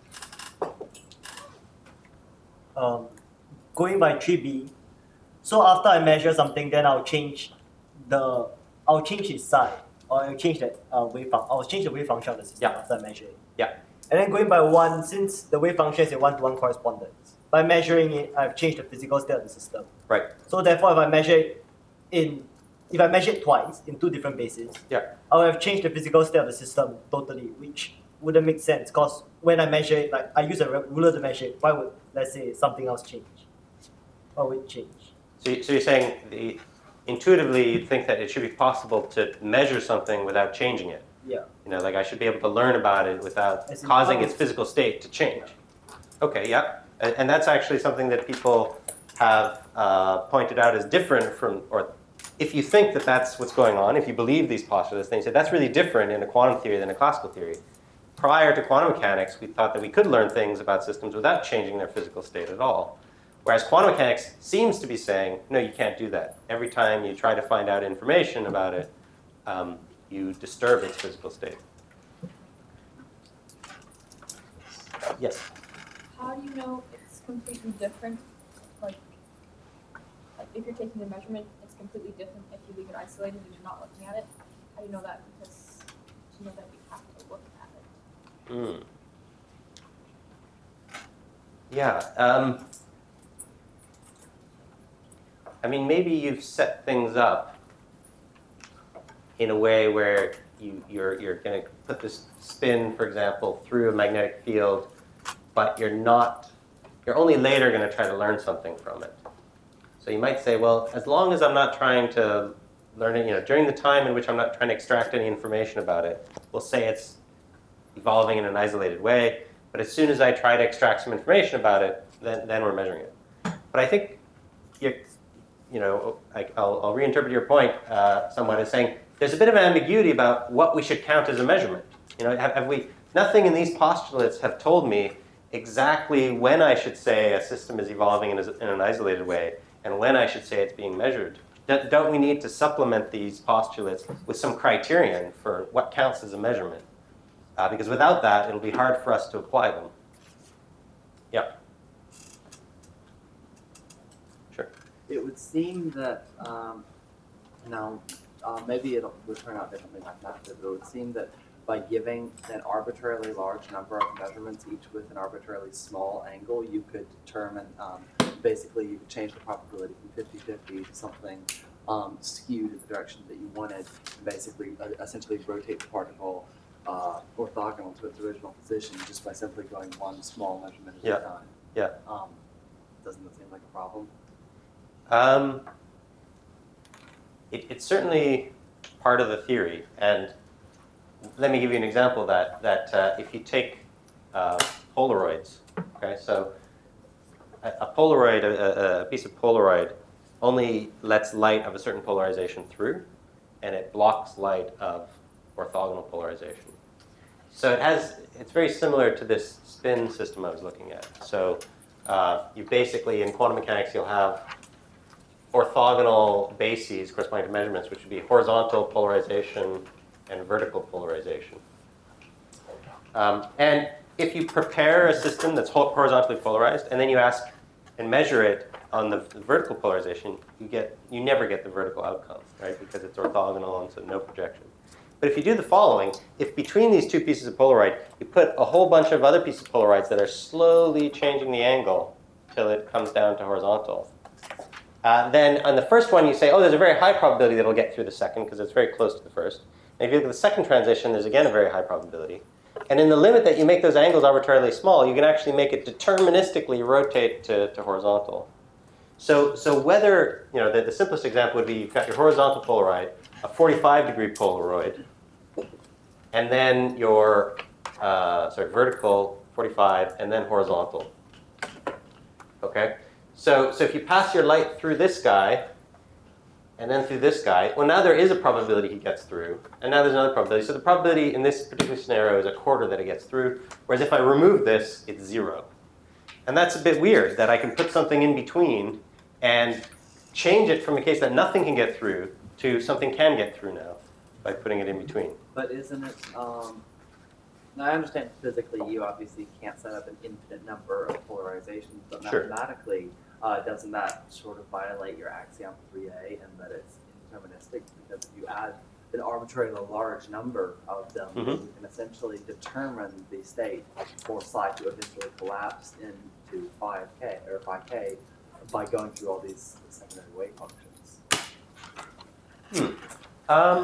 Um, going by three B, so after I measure something, then I'll change the, I'll change its size, or I'll change the uh, wave function. I'll change the wave function of the system Yeah. after I measure it. Yeah. And then going by one, since the wave function is a one-to-one correspondence, by measuring it, I've changed the physical state of the system. Right. So therefore, if I measure it in, if I measure it twice in two different bases, Yeah. I will have changed the physical state of the system totally, which wouldn't make sense, because when I measure it, like I use a ruler to measure it, why would, let's say, something else change? Why would it change? So, you- so you're saying the, intuitively you'd think that it should be possible to measure something without changing it. Yeah. You know, like I should be able to learn about it without As in causing how- its physical state to change. Okay, yeah. And, and that's actually something that people have uh, pointed out as different from, or if you think that that's what's going on, if you believe these postulates, then you say that's really different in a quantum theory than a classical theory. Prior to quantum mechanics, we thought that we could learn things about systems without changing their physical state at all. Whereas quantum mechanics seems to be saying, no, you can't do that. Every time you try to find out information about it, um, you disturb its physical state. Yes? How do you know it's completely different? Like, like if you're taking a measurement, it's completely different if you leave it isolated and you're not looking at it. How do you know that? Because you know that you have to look at it. Mm. Yeah. Um, I mean, maybe you've set things up in a way where you, you're, you're going to put this spin, for example, through a magnetic field, but you're not, you're only later going to try to learn something from it. So you might say, well, as long as I'm not trying to learn it, you know, during the time in which I'm not trying to extract any information about it, we'll say it's evolving in an isolated way. But as soon as I try to extract some information about it, then, then we're measuring it. But I think you're, you know, I, I'll, I'll reinterpret your point uh, somewhat as saying there's a bit of ambiguity about what we should count as a measurement. You know, have, have we? Nothing in these postulates have told me exactly when I should say a system is evolving in, a, in an isolated way and when I should say it's being measured. D- don't we need to supplement these postulates with some criterion for what counts as a measurement? Uh, because without that, it'll be hard for us to apply them. Yeah. Sure. It would seem that, um, now, uh, maybe it'll will turn out differently mathematically, but it would seem that by giving an arbitrarily large number of measurements, each with an arbitrarily small angle, you could determine, um, basically, you could change the probability from fifty fifty to something um, skewed in the direction that you wanted, and basically, uh, essentially rotate the particle uh, orthogonal to its original position just by simply going one small measurement at Yeah. a time. Yeah. Um, doesn't that seem like a problem? Um, it, it's certainly part of the theory, and let me give you an example of that. That uh, if you take uh, Polaroids, okay, so a, a Polaroid, a, a piece of Polaroid, only lets light of a certain polarization through, and it blocks light of orthogonal polarization. So it has, it's very similar to this spin system I was looking at. So uh, you basically, in quantum mechanics, you'll have orthogonal bases corresponding to measurements, which would be horizontal polarization and vertical polarization. Um, and if you prepare a system that's horizontally polarized, and then you ask and measure it on the, the vertical polarization, you get you never get the vertical outcome, right? Because it's orthogonal and so no projection. But if you do the following, if between these two pieces of Polaroid, you put a whole bunch of other pieces of Polaroids that are slowly changing the angle till it comes down to horizontal, uh, then on the first one you say, oh, there's a very high probability that it'll get through the second because it's very close to the first. And if you look at the second transition, there's again a very high probability. And in the limit that you make those angles arbitrarily small, you can actually make it deterministically rotate to, to horizontal. So, so whether, you know, the, the simplest example would be you've got your horizontal Polaroid, a forty-five degree Polaroid, and then your uh, sorry, vertical forty-five, and then horizontal. Okay? So, so if you pass your light through this guy, and then through this guy, well, now there is a probability he gets through, and now there's another probability. So the probability in this particular scenario is a quarter that it gets through, whereas if I remove this, it's zero. And that's a bit weird, that I can put something in between and change it from a case that nothing can get through to something can get through now by putting it in between. But isn't it, um, now I understand physically you obviously can't set up an infinite number of polarizations, but Sure. mathematically, uh, doesn't that sort of violate your axiom three A and that it's indeterministic? Because if you add an arbitrarily large number of them, Mhm. then you can essentially determine the state for psi to eventually collapse into five K or five K by going through all these secondary wave functions. Hmm. Um,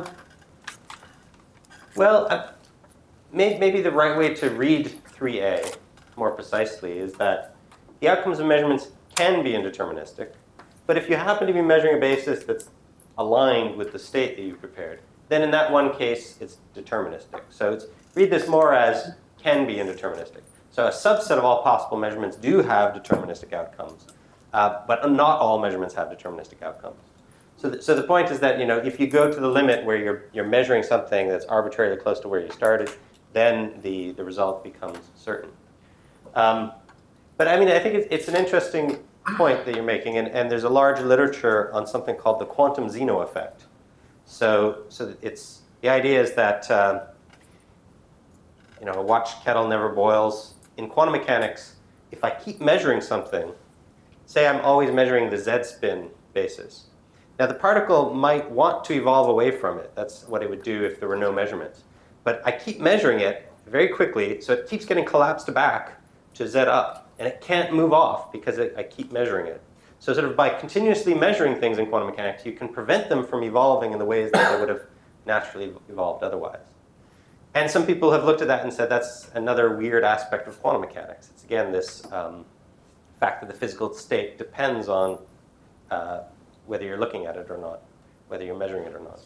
well, uh, may, maybe the right way to read three A more precisely is that the outcomes of measurements can be indeterministic, but if you happen to be measuring a basis that's aligned with the state that you've prepared, then in that one case, it's deterministic. So it's, read this more as can be indeterministic. So a subset of all possible measurements do have deterministic outcomes, uh, but not all measurements have deterministic outcomes. So, th so the point is that, you know, if you go to the limit where you're, you're measuring something that's arbitrarily close to where you started, then the, the result becomes certain. Um, but I mean, I think it's, it's an interesting point that you're making, and, and there's a large literature on something called the quantum Zeno effect. So, so it's, the idea is that, uh, you know, a watch kettle never boils. In quantum mechanics, if I keep measuring something, say I'm always measuring the z-spin basis. Now, the particle might want to evolve away from it. That's what it would do if there were no measurements. But I keep measuring it very quickly, so it keeps getting collapsed back to z up. And it can't move off because it, I keep measuring it. So sort of by continuously measuring things in quantum mechanics, you can prevent them from evolving in the ways that they would have naturally evolved otherwise. And some people have looked at that and said that's another weird aspect of quantum mechanics. It's, again, this um, fact that the physical state depends on uh, whether you're looking at it or not, whether you're measuring it or not.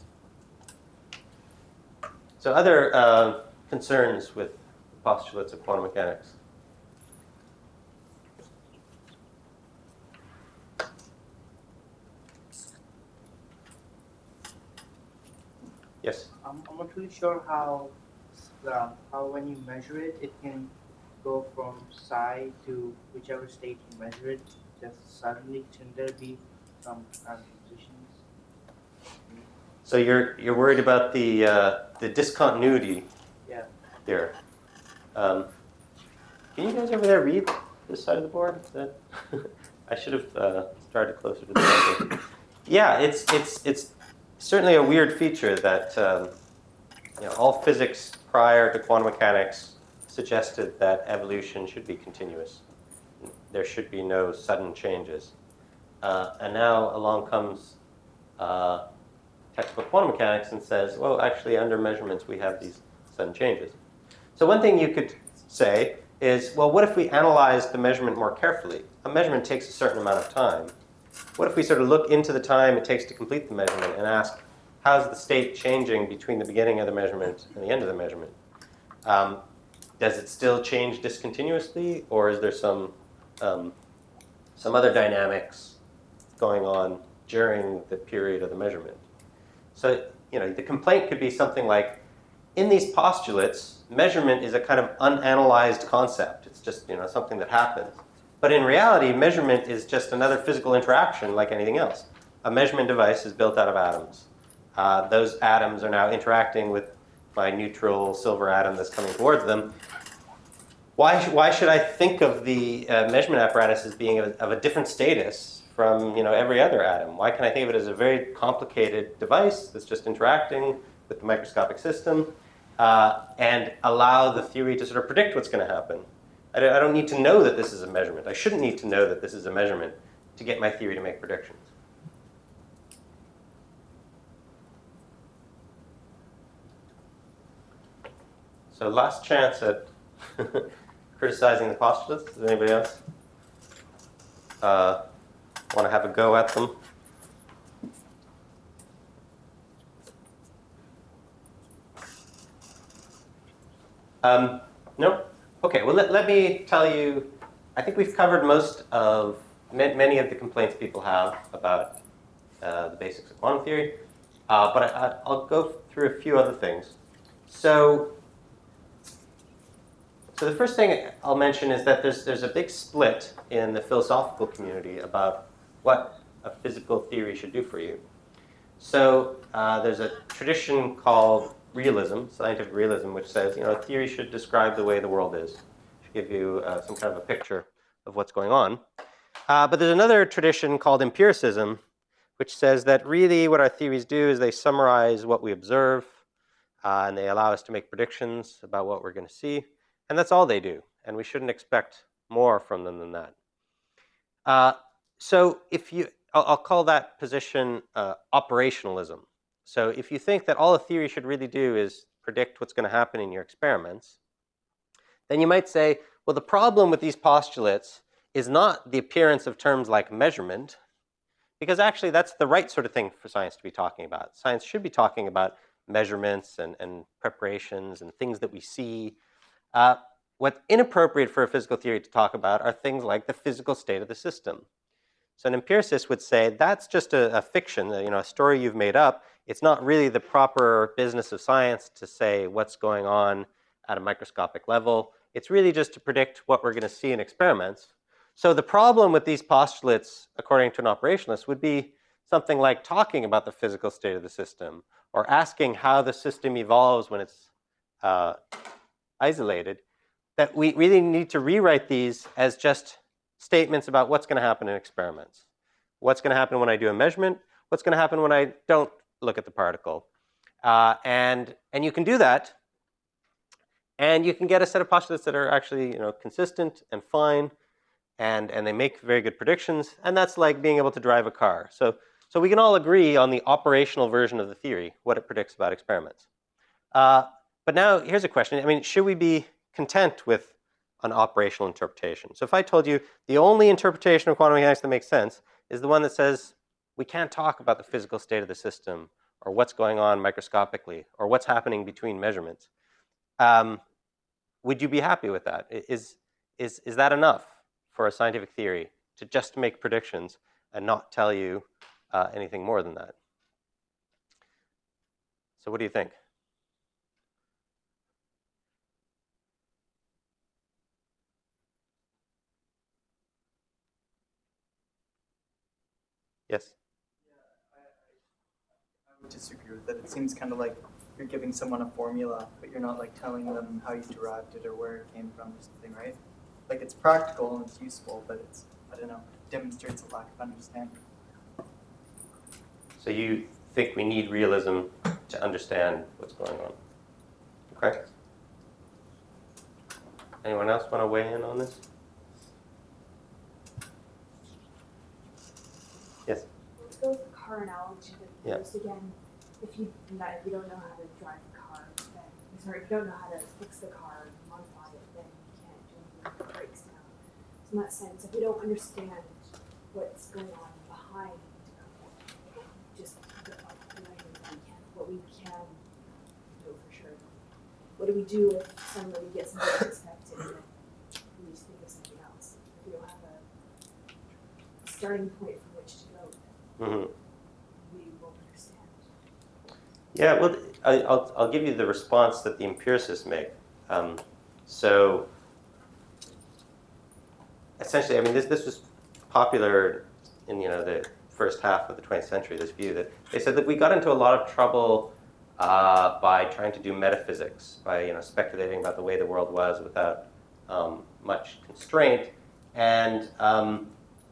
So other uh, concerns with postulates of quantum mechanics? Yes? I'm, I'm not really sure how, um, how when you measure it, it can go from psi to whichever state you measure it. Just suddenly, shouldn't there be some uh, transitions? So you're you're worried about the uh, the discontinuity Yeah. here. Um, can you guys over there read this side of the board? Is that I should have uh, started closer to the center. Yeah, it's it's it's certainly a weird feature that um, you know, all physics prior to quantum mechanics suggested that evolution should be continuous. There should be no sudden changes. Uh, and now along comes uh, textbook quantum mechanics and says, well, actually, under measurements, we have these sudden changes. So one thing you could say is, well, what if we analyze the measurement more carefully? A measurement takes a certain amount of time. What if we sort of look into the time it takes to complete the measurement and ask, how's the state changing between the beginning of the measurement and the end of the measurement? Um, does it still change discontinuously, or is there some, um, some other dynamics going on during the period of the measurement? So, you know, the complaint could be something like, in these postulates, measurement is a kind of unanalyzed concept. It's just, you know, something that happens. But in reality, measurement is just another physical interaction like anything else. A measurement device is built out of atoms. Uh, those atoms are now interacting with my neutral silver atom that's coming towards them. Why, why should I think of the uh, measurement apparatus as being of, of a different status from, you know, every other atom? Why can't I think of it as a very complicated device that's just interacting with the microscopic system uh, and allow the theory to sort of predict what's going to happen? I don't, I don't need to know that this is a measurement. I shouldn't need to know that this is a measurement to get my theory to make predictions. So last chance at criticizing the postulates. Does anybody else uh, want to have a go at them? Um, no? Okay, well, let, let me tell you, I think we've covered most of, many of the complaints people have about uh, the basics of quantum theory. Uh, but I, I'll go through a few other things. So, so the first thing I'll mention is that there's, there's a big split in the philosophical community about what a physical theory should do for you. So uh, there's a tradition called realism, scientific realism, which says, you know, a theory should describe the way the world is. It should give you uh, some kind of a picture of what's going on. Uh, but there's another tradition called empiricism, which says that really what our theories do is they summarize what we observe, uh, and they allow us to make predictions about what we're going to see. And that's all they do. And we shouldn't expect more from them than that. Uh, so if you, I'll, I'll call that position uh, operationalism. So if you think that all a theory should really do is predict what's going to happen in your experiments, then you might say, well, the problem with these postulates is not the appearance of terms like measurement, because actually that's the right sort of thing for science to be talking about. Science should be talking about measurements and, and preparations and things that we see. Uh, what's inappropriate for a physical theory to talk about are things like the physical state of the system. So an empiricist would say that's just a, a fiction, you know, a story you've made up. It's not really the proper business of science to say what's going on at a microscopic level. It's really just to predict what we're going to see in experiments. So the problem with these postulates, according to an operationalist, would be something like talking about the physical state of the system or asking how the system evolves when it's uh, isolated, that we really need to rewrite these as just statements about what's going to happen in experiments. What's going to happen when I do a measurement? What's going to happen when I don't look at the particle? Uh, and, and you can do that, and you can get a set of postulates that are actually, you know, consistent and fine, and, and they make very good predictions, and that's like being able to drive a car. So, so we can all agree on the operational version of the theory, what it predicts about experiments. Uh, but now here's a question. I mean, should we be content with an operational interpretation? So if I told you the only interpretation of quantum mechanics that makes sense is the one that says we can't talk about the physical state of the system or what's going on microscopically or what's happening between measurements, um, would you be happy with that? Is, is, is that enough for a scientific theory to just make predictions and not tell you uh, anything more than that? So what do you think? Yes? I would disagree with that. It seems kind of like you're giving someone a formula, but you're not like telling them how you derived it or where it came from or something, right? Like it's practical and it's useful, but it's, I don't know, demonstrates a lack of understanding. So you think we need realism to understand what's going on? Okay. Anyone else want to weigh in on this? Yes? Let's go with the car analogy that you Yeah. used again. If you not, if you don't know how to drive the car, then sorry, if you don't know how to fix the car and modify it, then you can't do anything if it breaks down. So in that sense, if we don't understand what's going on behind just the, the language we can, what we can know for sure. What do we do if somebody gets something unexpected and we just think of something else? If we don't have a starting point from which to go, Mm-hmm. we won't understand. Yeah, well, I, I'll, I'll give you the response that the empiricists make. Um, so essentially, I mean, this, this was popular in, you know, the first half of the twentieth century, this view that they said that we got into a lot of trouble uh, by trying to do metaphysics, by, you know, speculating about the way the world was without um, much constraint. And, um,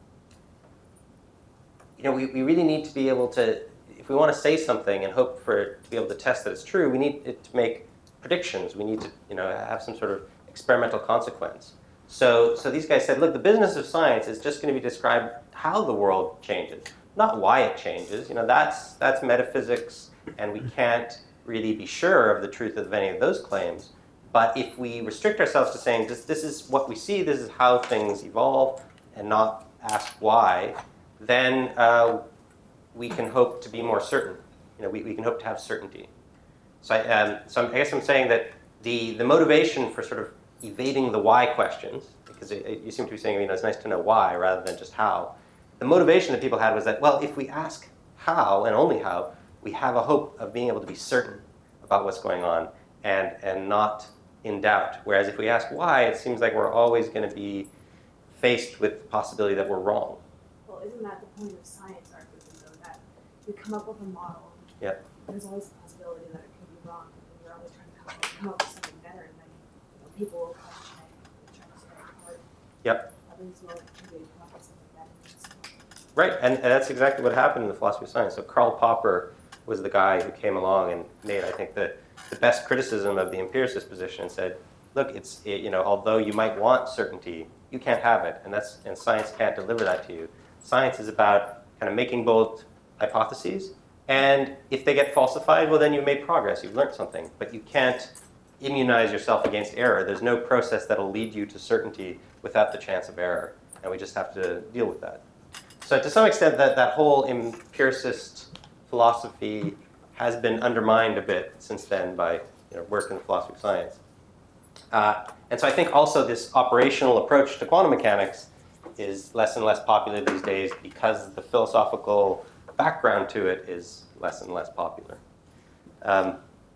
you know, we, we really need to be able to, if we want to say something and hope for it to be able to test that it's true, we need it to make predictions. We need to, you know, have some sort of experimental consequence. So, so these guys said, look, the business of science is just going to be described how the world changes, not why it changes. You know, that's that's metaphysics, and we can't really be sure of the truth of any of those claims. But if we restrict ourselves to saying this, this is what we see, this is how things evolve, and not ask why, then uh, we can hope to be more certain. You know, we, we can hope to have certainty. So, I, um, so I guess I'm saying that the, the motivation for sort of evading the why questions, because it, it, you seem to be saying, you know, it's nice to know why rather than just how. The motivation that people had was that, well, if we ask how and only how, we have a hope of being able to be certain about what's going on and, and not in doubt. Whereas if we ask why, it seems like we're always going to be faced with the possibility that we're wrong. Well, isn't that the point of science argument, though, that you come up with a model, Yep. there's always the possibility that it could be wrong, and you're always trying to come up, come up with something better, and then you know, people will question it and try to tear it apart. Yep. Others will continue to come up with something better. Right, and, and that's exactly what happened in the philosophy of science. So Karl Popper was the guy who came along and made, I think, the, the best criticism of the empiricist position and said, look, it's, it, you know, although you might want certainty, you can't have it, and that's and science can't deliver that to you. Science is about kind of making bold hypotheses, and if they get falsified, well, then you've made progress, you've learned something, but you can't immunize yourself against error. There's no process that'll lead you to certainty without the chance of error, and we just have to deal with that. So to some extent, that, that whole empiricist philosophy has been undermined a bit since then by you know, work in the philosophy of science. Uh, and so I think also this operational approach to quantum mechanics is less and less popular these days because the philosophical background to it is less and less popular. Um,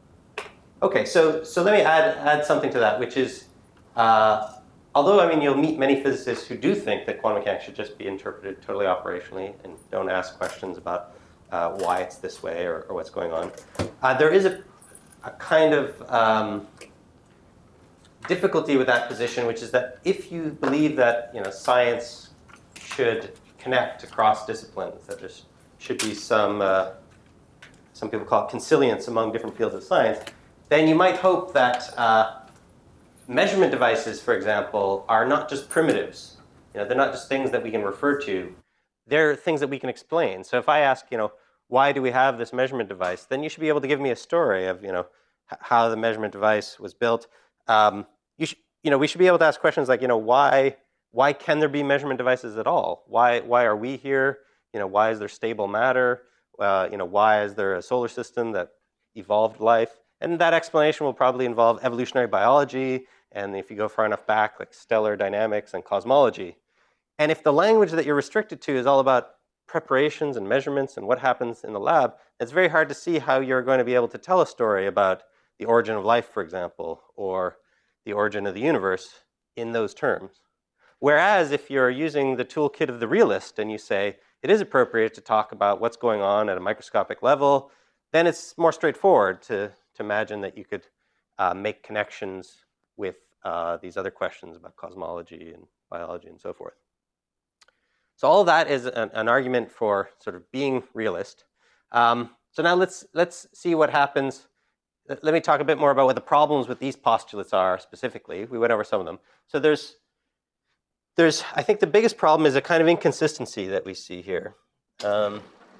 okay, so so let me add add something to that, which is, uh, although I mean you'll meet many physicists who do think that quantum mechanics should just be interpreted totally operationally and don't ask questions about uh, why it's this way or, or what's going on, uh, there is a, a kind of um, difficulty with that position, which is that if you believe that you know science should connect across disciplines, that there should be some, uh, some people call it consilience among different fields of science, then you might hope that uh, measurement devices, for example, are not just primitives. You know, they're not just things that we can refer to. They're things that we can explain. So if I ask, you know, why do we have this measurement device, then you should be able to give me a story of, you know, how the measurement device was built. Um, you, sh you know, we should be able to ask questions like, you know, why, why can there be measurement devices at all? Why, why are we here? You know, why is there stable matter? Uh, you know, why is there a solar system that evolved life? And that explanation will probably involve evolutionary biology, and if you go far enough back, like stellar dynamics and cosmology. And if the language that you're restricted to is all about preparations and measurements and what happens in the lab, it's very hard to see how you're going to be able to tell a story about the origin of life, for example, or the origin of the universe in those terms. Whereas if you're using the toolkit of the realist and you say it is appropriate to talk about what's going on at a microscopic level, then it's more straightforward to, to imagine that you could uh, make connections with uh, these other questions about cosmology and biology and so forth. So all of that is an, an argument for sort of being realist. Um, so now let's, let's see what happens. Let me talk a bit more about what the problems with these postulates are specifically. We went over some of them. So there's, there's I think the biggest problem is a kind of inconsistency that we see here. Um,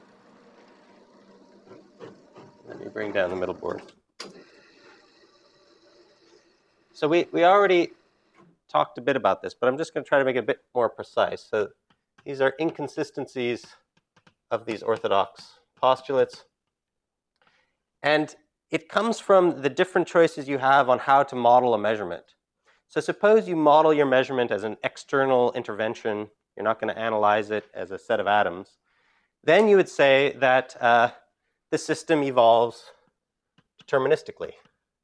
let me bring down the middle board. So we, we already talked a bit about this, but I'm just going to try to make it a bit more precise. So these are inconsistencies of these orthodox postulates. And it comes from the different choices you have on how to model a measurement. So suppose you model your measurement as an external intervention. You're not going to analyze it as a set of atoms. Then you would say that uh, the system evolves deterministically.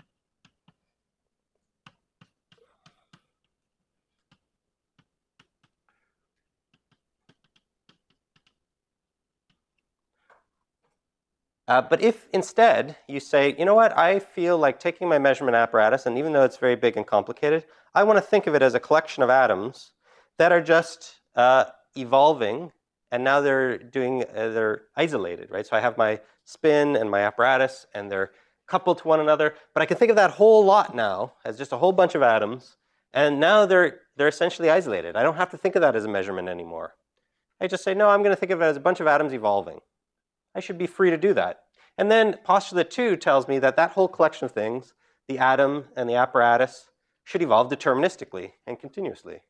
Uh, but if instead you say, you know what, I feel like taking my measurement apparatus, and even though it's very big and complicated, I want to think of it as a collection of atoms that are just uh, evolving, and now they're doing, uh, they're isolated, right? So I have my spin and my apparatus, and they're coupled to one another, but I can think of that whole lot now as just a whole bunch of atoms, and now they're, they're essentially isolated. I don't have to think of that as a measurement anymore. I just say, no, I'm going to think of it as a bunch of atoms evolving. I should be free to do that. And then postulate two tells me that that whole collection of things, the atom and the apparatus, should evolve deterministically and continuously.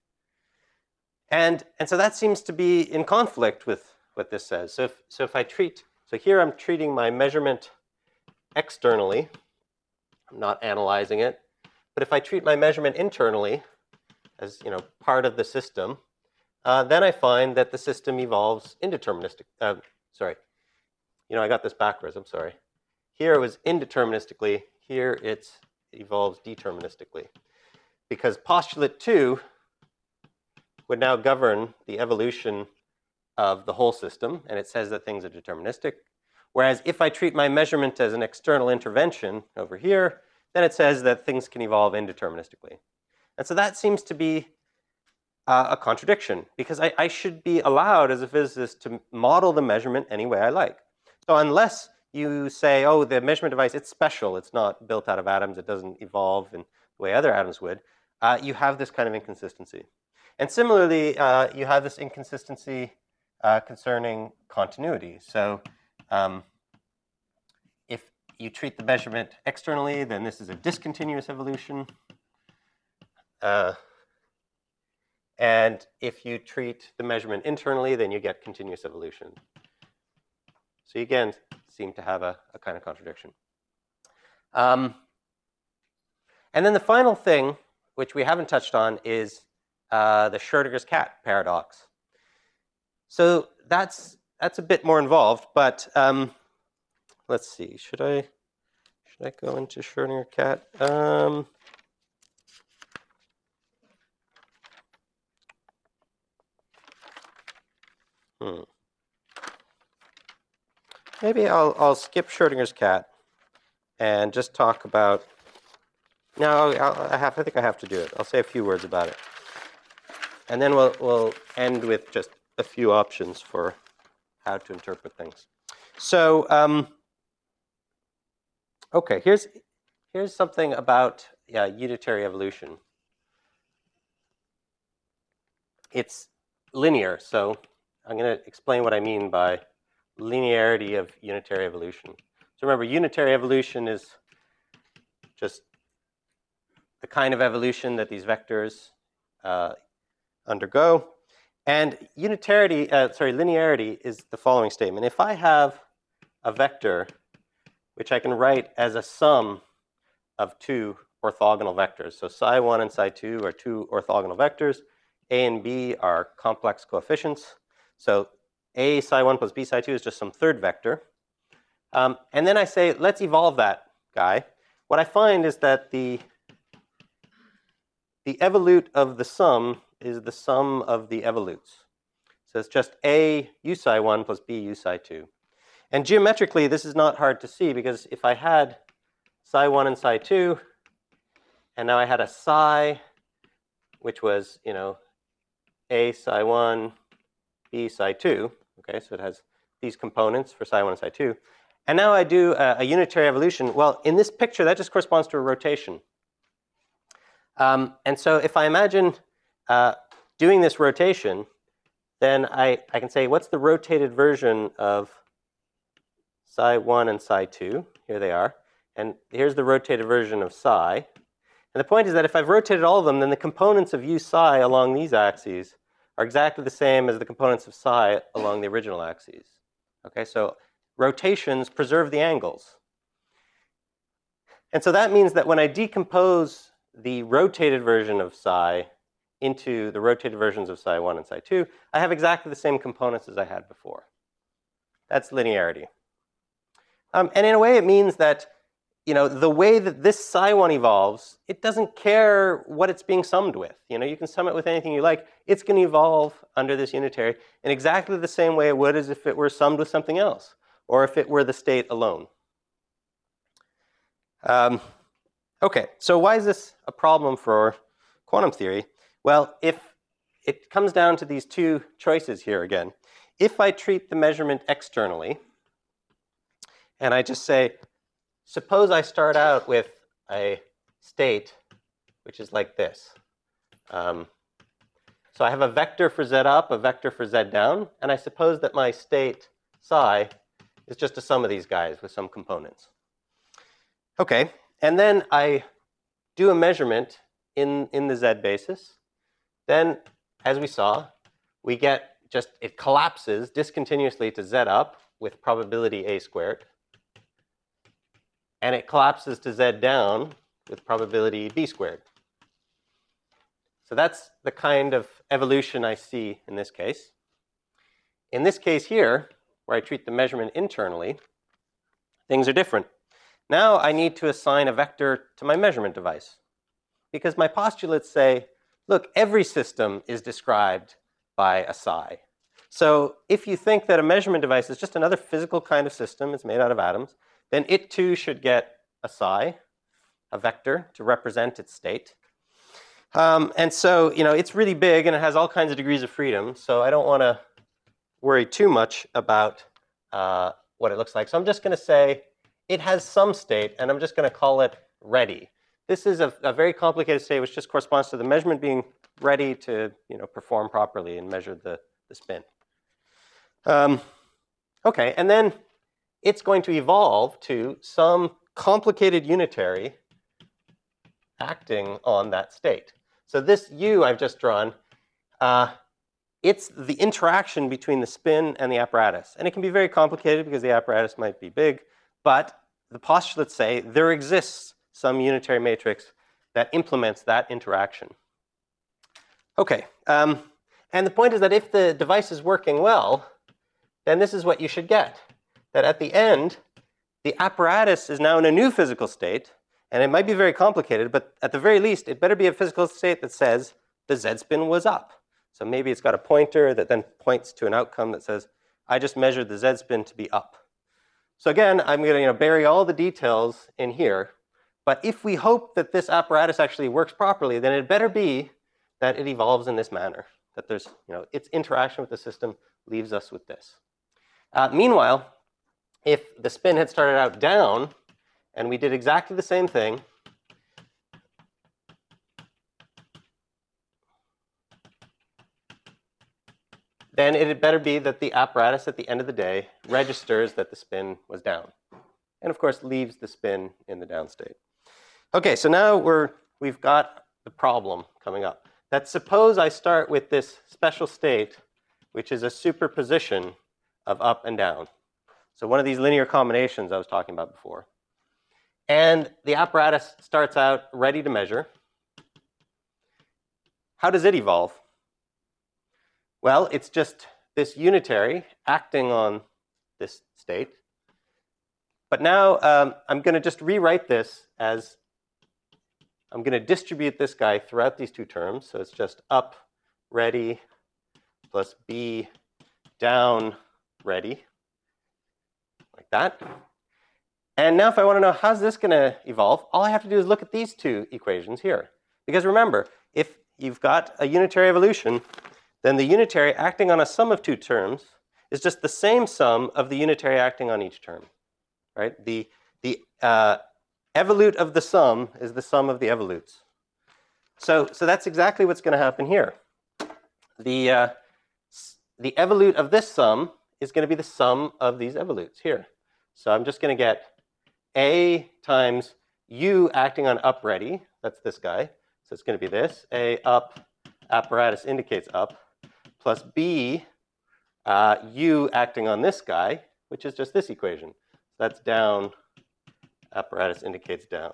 And, and so that seems to be in conflict with what this says. So if, so if I treat, so here I'm treating my measurement externally. I'm not analyzing it. But if I treat my measurement internally as, you know, part of the system, uh, then I find that the system evolves indeterministic, uh, sorry. You know, I got this backwards, I'm sorry. Here it was indeterministically, here it evolves deterministically. Because postulate two would now govern the evolution of the whole system, and it says that things are deterministic. Whereas if I treat my measurement as an external intervention over here, then it says that things can evolve indeterministically. And so that seems to be uh, a contradiction, because I, I should be allowed as a physicist to model the measurement any way I like. So unless you say, oh, the measurement device, it's special, it's not built out of atoms, it doesn't evolve in the way other atoms would, uh, you have this kind of inconsistency. And similarly, uh, you have this inconsistency uh, concerning continuity. So um, if you treat the measurement externally, then this is a discontinuous evolution. Uh, and if you treat the measurement internally, then you get continuous evolution. So you again seem to have a, a kind of contradiction. Um, and then the final thing, which we haven't touched on, is uh, the Schrödinger's cat paradox. So that's that's a bit more involved, but um, let's see. Should I should I go into Schrödinger cat? Um, hmm. Maybe I'll, I'll skip Schrödinger's cat and just talk about, no, I'll, I, have, I think I have to do it. I'll say a few words about it. And then we'll, we'll end with just a few options for how to interpret things. So, um, okay, here's, here's something about yeah, unitary evolution. It's linear, so I'm going to explain what I mean by linearity of unitary evolution. So remember, unitary evolution is just the kind of evolution that these vectors uh, undergo. And unitarity, uh, sorry, linearity is the following statement. If I have a vector which I can write as a sum of two orthogonal vectors, so psi one and psi two are two orthogonal vectors, A and B are complex coefficients. So A psi one plus B psi two is just some third vector. Um, and then I say, let's evolve that guy. What I find is that the, the evolute of the sum is the sum of the evolutes. So it's just A u psi one plus B u psi two. And geometrically, this is not hard to see, because if I had psi one and psi two, and now I had a psi, which was, you know, A psi one, B psi two. Okay, so it has these components for psi one and psi two. And now I do a, a unitary evolution. Well, in this picture, that just corresponds to a rotation. Um, and so if I imagine uh, doing this rotation, then I, I can say, what's the rotated version of psi one and psi two? Here they are. And here's the rotated version of psi. And the point is that if I've rotated all of them, then the components of u psi along these axes are exactly the same as the components of psi along the original axes. Okay, so rotations preserve the angles. And so that means that when I decompose the rotated version of psi into the rotated versions of psi one and psi two, I have exactly the same components as I had before. That's linearity. Um, and in a way, it means that, you know, the way that this psi one evolves, it doesn't care what it's being summed with. You know, you can sum it with anything you like. It's going to evolve under this unitary in exactly the same way it would as if it were summed with something else, or if it were the state alone. Um, okay, so why is this a problem for quantum theory? Well, if it comes down to these two choices here again. If I treat the measurement externally, and I just say, suppose I start out with a state which is like this. Um, so I have a vector for z up, a vector for z down, and I suppose that my state psi is just a sum of these guys with some components. Okay, and then I do a measurement in, in the z basis. Then, as we saw, we get just, it collapses discontinuously to z up with probability a squared. And it collapses to z down with probability b squared. So that's the kind of evolution I see in this case. In this case here, where I treat the measurement internally, things are different. Now I need to assign a vector to my measurement device, because my postulates say, look, every system is described by a psi. So if you think that a measurement device is just another physical kind of system, it's made out of atoms, then it too should get a psi, a vector, to represent its state. Um, and so, you know, it's really big and it has all kinds of degrees of freedom, so I don't want to worry too much about uh, what it looks like. So I'm just going to say it has some state, and I'm just going to call it ready. This is a, a very complicated state which just corresponds to the measurement being ready to, you know, perform properly and measure the, the spin. Um, okay, and then it's going to evolve to some complicated unitary acting on that state. So this U I've just drawn, uh, it's the interaction between the spin and the apparatus. And it can be very complicated because the apparatus might be big, but the postulates say there exists some unitary matrix that implements that interaction. Okay, um, and the point is that if the device is working well, then this is what you should get. That at the end, the apparatus is now in a new physical state, and it might be very complicated, but at the very least, it better be a physical state that says the z-spin was up. So maybe it's got a pointer that then points to an outcome that says, I just measured the z-spin to be up. So again, I'm going to, you know, bury all the details in here. But if we hope that this apparatus actually works properly, then it better be that it evolves in this manner, that there's, you know, its interaction with the system leaves us with this. Uh, meanwhile, if the spin had started out down, and we did exactly the same thing, then it had better be that the apparatus at the end of the day registers that the spin was down. And of course, leaves the spin in the down state. Okay, so now we're, we've got the problem coming up. That suppose I start with this special state, which is a superposition of up and down. So one of these linear combinations I was talking about before. And the apparatus starts out ready to measure. How does it evolve? Well, it's just this unitary acting on this state. But now um, I'm going to just rewrite this as I'm going to distribute this guy throughout these two terms. So it's just up ready plus b down ready, like that. And now if I want to know how's this going to evolve, all I have to do is look at these two equations here. Because remember, if you've got a unitary evolution, then the unitary acting on a sum of two terms is just the same sum of the unitary acting on each term, right? The, the uh, evolute of the sum is the sum of the evolutes. So, so that's exactly what's going to happen here. The, uh, the evolute of this sum is going to be the sum of these evolutes here. So I'm just going to get A times U acting on up ready, that's this guy. So it's going to be this, A up, apparatus indicates up, plus B, uh, U acting on this guy, which is just this equation. So that's down, apparatus indicates down.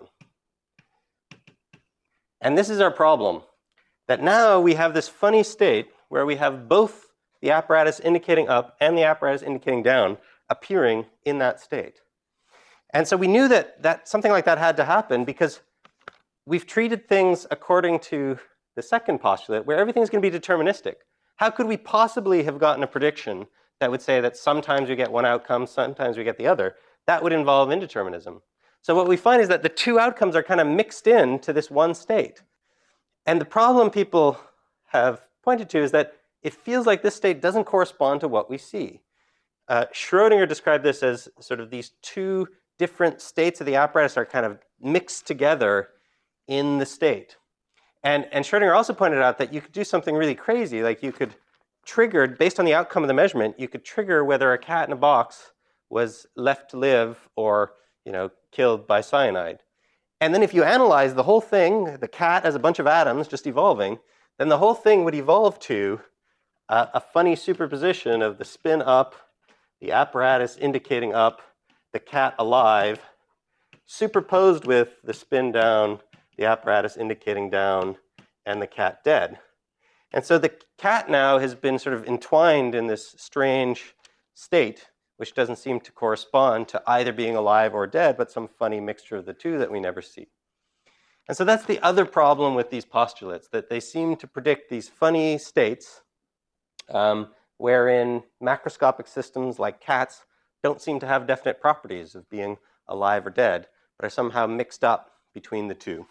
And this is our problem, that now we have this funny state where we have both the apparatus indicating up and the apparatus indicating down appearing in that state. And so we knew that, that something like that had to happen because we've treated things according to the second postulate where everything's going to be deterministic. How could we possibly have gotten a prediction that would say that sometimes we get one outcome, sometimes we get the other? That would involve indeterminism. So what we find is that the two outcomes are kind of mixed in to this one state. And the problem people have pointed to is that it feels like this state doesn't correspond to what we see. Uh, Schrodinger described this as sort of these two different states of the apparatus are kind of mixed together in the state. And, and Schrodinger also pointed out that you could do something really crazy, like you could trigger, based on the outcome of the measurement, you could trigger whether a cat in a box was left to live or, you know, killed by cyanide. And then if you analyze the whole thing, the cat as a bunch of atoms just evolving, then the whole thing would evolve to uh, a funny superposition of the spin up, the apparatus indicating up, the cat alive, superposed with the spin down, the apparatus indicating down, and the cat dead. And so the cat now has been sort of entwined in this strange state, which doesn't seem to correspond to either being alive or dead, but some funny mixture of the two that we never see. And so that's the other problem with these postulates, that they seem to predict these funny states um, wherein macroscopic systems like cats don't seem to have definite properties of being alive or dead, but are somehow mixed up between the two.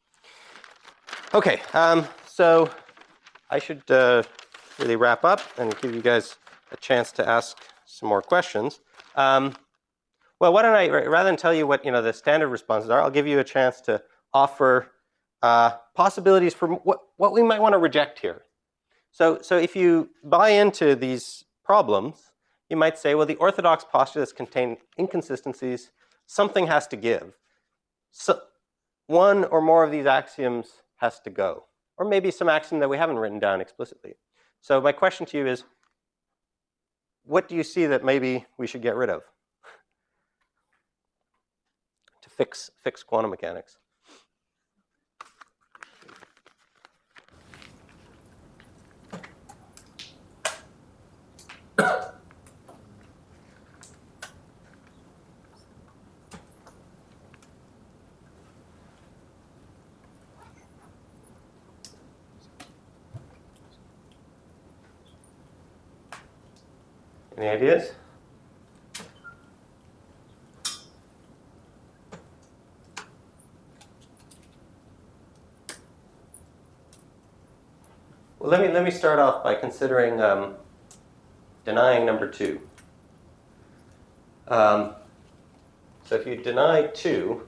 Okay, um, so I should uh, really wrap up and give you guys a chance to ask some more questions. Um, well, why don't I, rather than tell you what you know the standard responses are, I'll give you a chance to offer uh, possibilities for what, what we might want to reject here. So, so if you buy into these problems, you might say, well, the orthodox postulates contain inconsistencies. Something has to give. So one or more of these axioms has to go. Or maybe some axiom that we haven't written down explicitly. So my question to you is, what do you see that maybe we should get rid of to fix, fix quantum mechanics? Any ideas? Well, let me, let me start off by considering um, denying number two. Um, so if you deny two,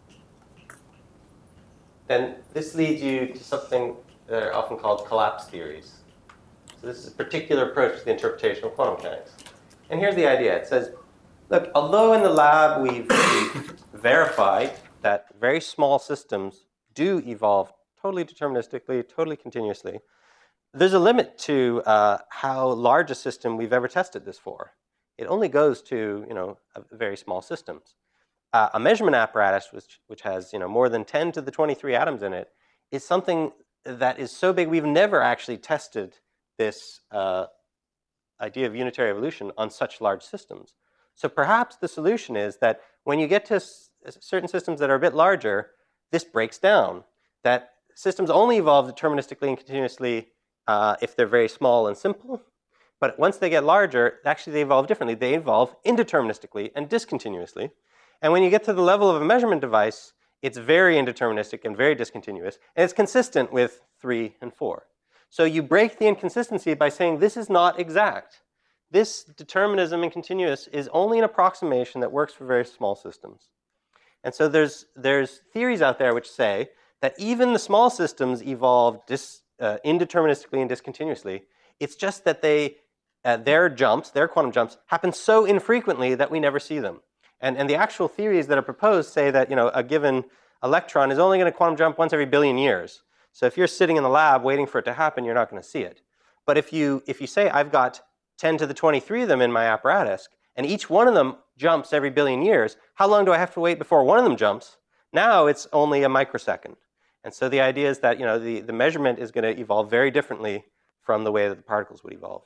then this leads you to something that are often called collapse theories. So this is a particular approach to the interpretation of quantum mechanics. And here's the idea. It says, look, although in the lab we've, we've verified that very small systems do evolve totally deterministically, totally continuously, there's a limit to uh, how large a system we've ever tested this for. It only goes to, you know, very small systems. Uh, a measurement apparatus, which, which has, you know, more than ten to the twenty-three atoms in it, is something that is so big we've never actually tested this uh, idea of unitary evolution on such large systems. So perhaps the solution is that when you get to s certain systems that are a bit larger, this breaks down. That systems only evolve deterministically and continuously uh, if they're very small and simple. But once they get larger, actually they evolve differently. They evolve indeterministically and discontinuously. And when you get to the level of a measurement device, it's very indeterministic and very discontinuous. And it's consistent with three and four. So you break the inconsistency by saying this is not exact. This determinism in continuous is only an approximation that works for very small systems. And so there's, there's theories out there which say that even the small systems evolve dis, uh, indeterministically and discontinuously. It's just that they, uh, their jumps, their quantum jumps, happen so infrequently that we never see them. And, and the actual theories that are proposed say that, you know, a given electron is only going to quantum jump once every billion years. So if you're sitting in the lab waiting for it to happen, you're not going to see it. But if you, if you say, I've got ten to the twenty-three of them in my apparatus, and each one of them jumps every billion years, how long do I have to wait before one of them jumps? Now it's only a microsecond. And so the idea is that, you know, the, the measurement is going to evolve very differently from the way that the particles would evolve.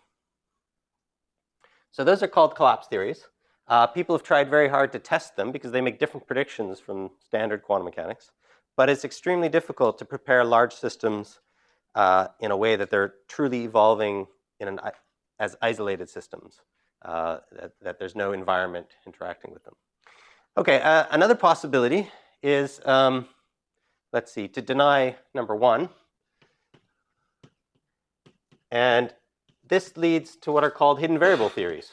So those are called collapse theories. Uh, people have tried very hard to test them because they make different predictions from standard quantum mechanics. But it's extremely difficult to prepare large systems uh, in a way that they're truly evolving in an, as isolated systems, uh, that, that there's no environment interacting with them. Okay, uh, another possibility is, um, let's see, to deny number one. And this leads to what are called hidden variable theories.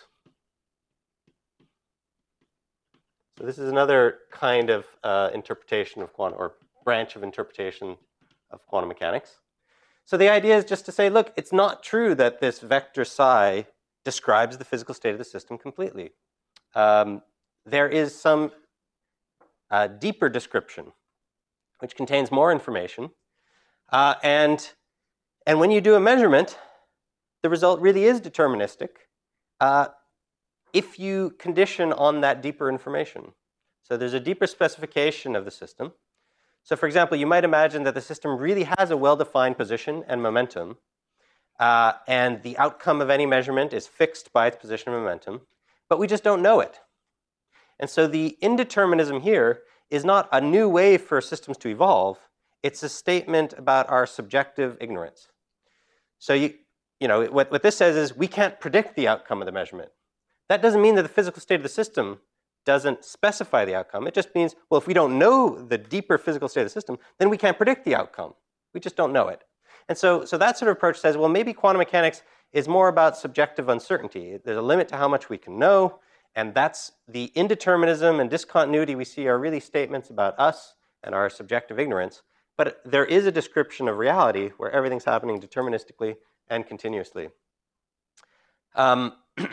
So this is another kind of uh, interpretation of quantum, or branch of interpretation of quantum mechanics. So the idea is just to say, look, it's not true that this vector psi describes the physical state of the system completely. Um, there is some uh, deeper description, which contains more information. Uh, and, and when you do a measurement, the result really is deterministic uh, if you condition on that deeper information. So there's a deeper specification of the system. So for example, you might imagine that the system really has a well-defined position and momentum, uh, and the outcome of any measurement is fixed by its position and momentum, but we just don't know it. And so the indeterminism here is not a new way for systems to evolve. It's a statement about our subjective ignorance. So you, you know, what, what this says is we can't predict the outcome of the measurement. That doesn't mean that the physical state of the system doesn't specify the outcome. It just means, well, if we don't know the deeper physical state of the system, then we can't predict the outcome. We just don't know it. And so, so that sort of approach says, well, maybe quantum mechanics is more about subjective uncertainty. There's a limit to how much we can know, and that's the indeterminism and discontinuity we see are really statements about us and our subjective ignorance. But there is a description of reality where everything's happening deterministically and continuously. Um,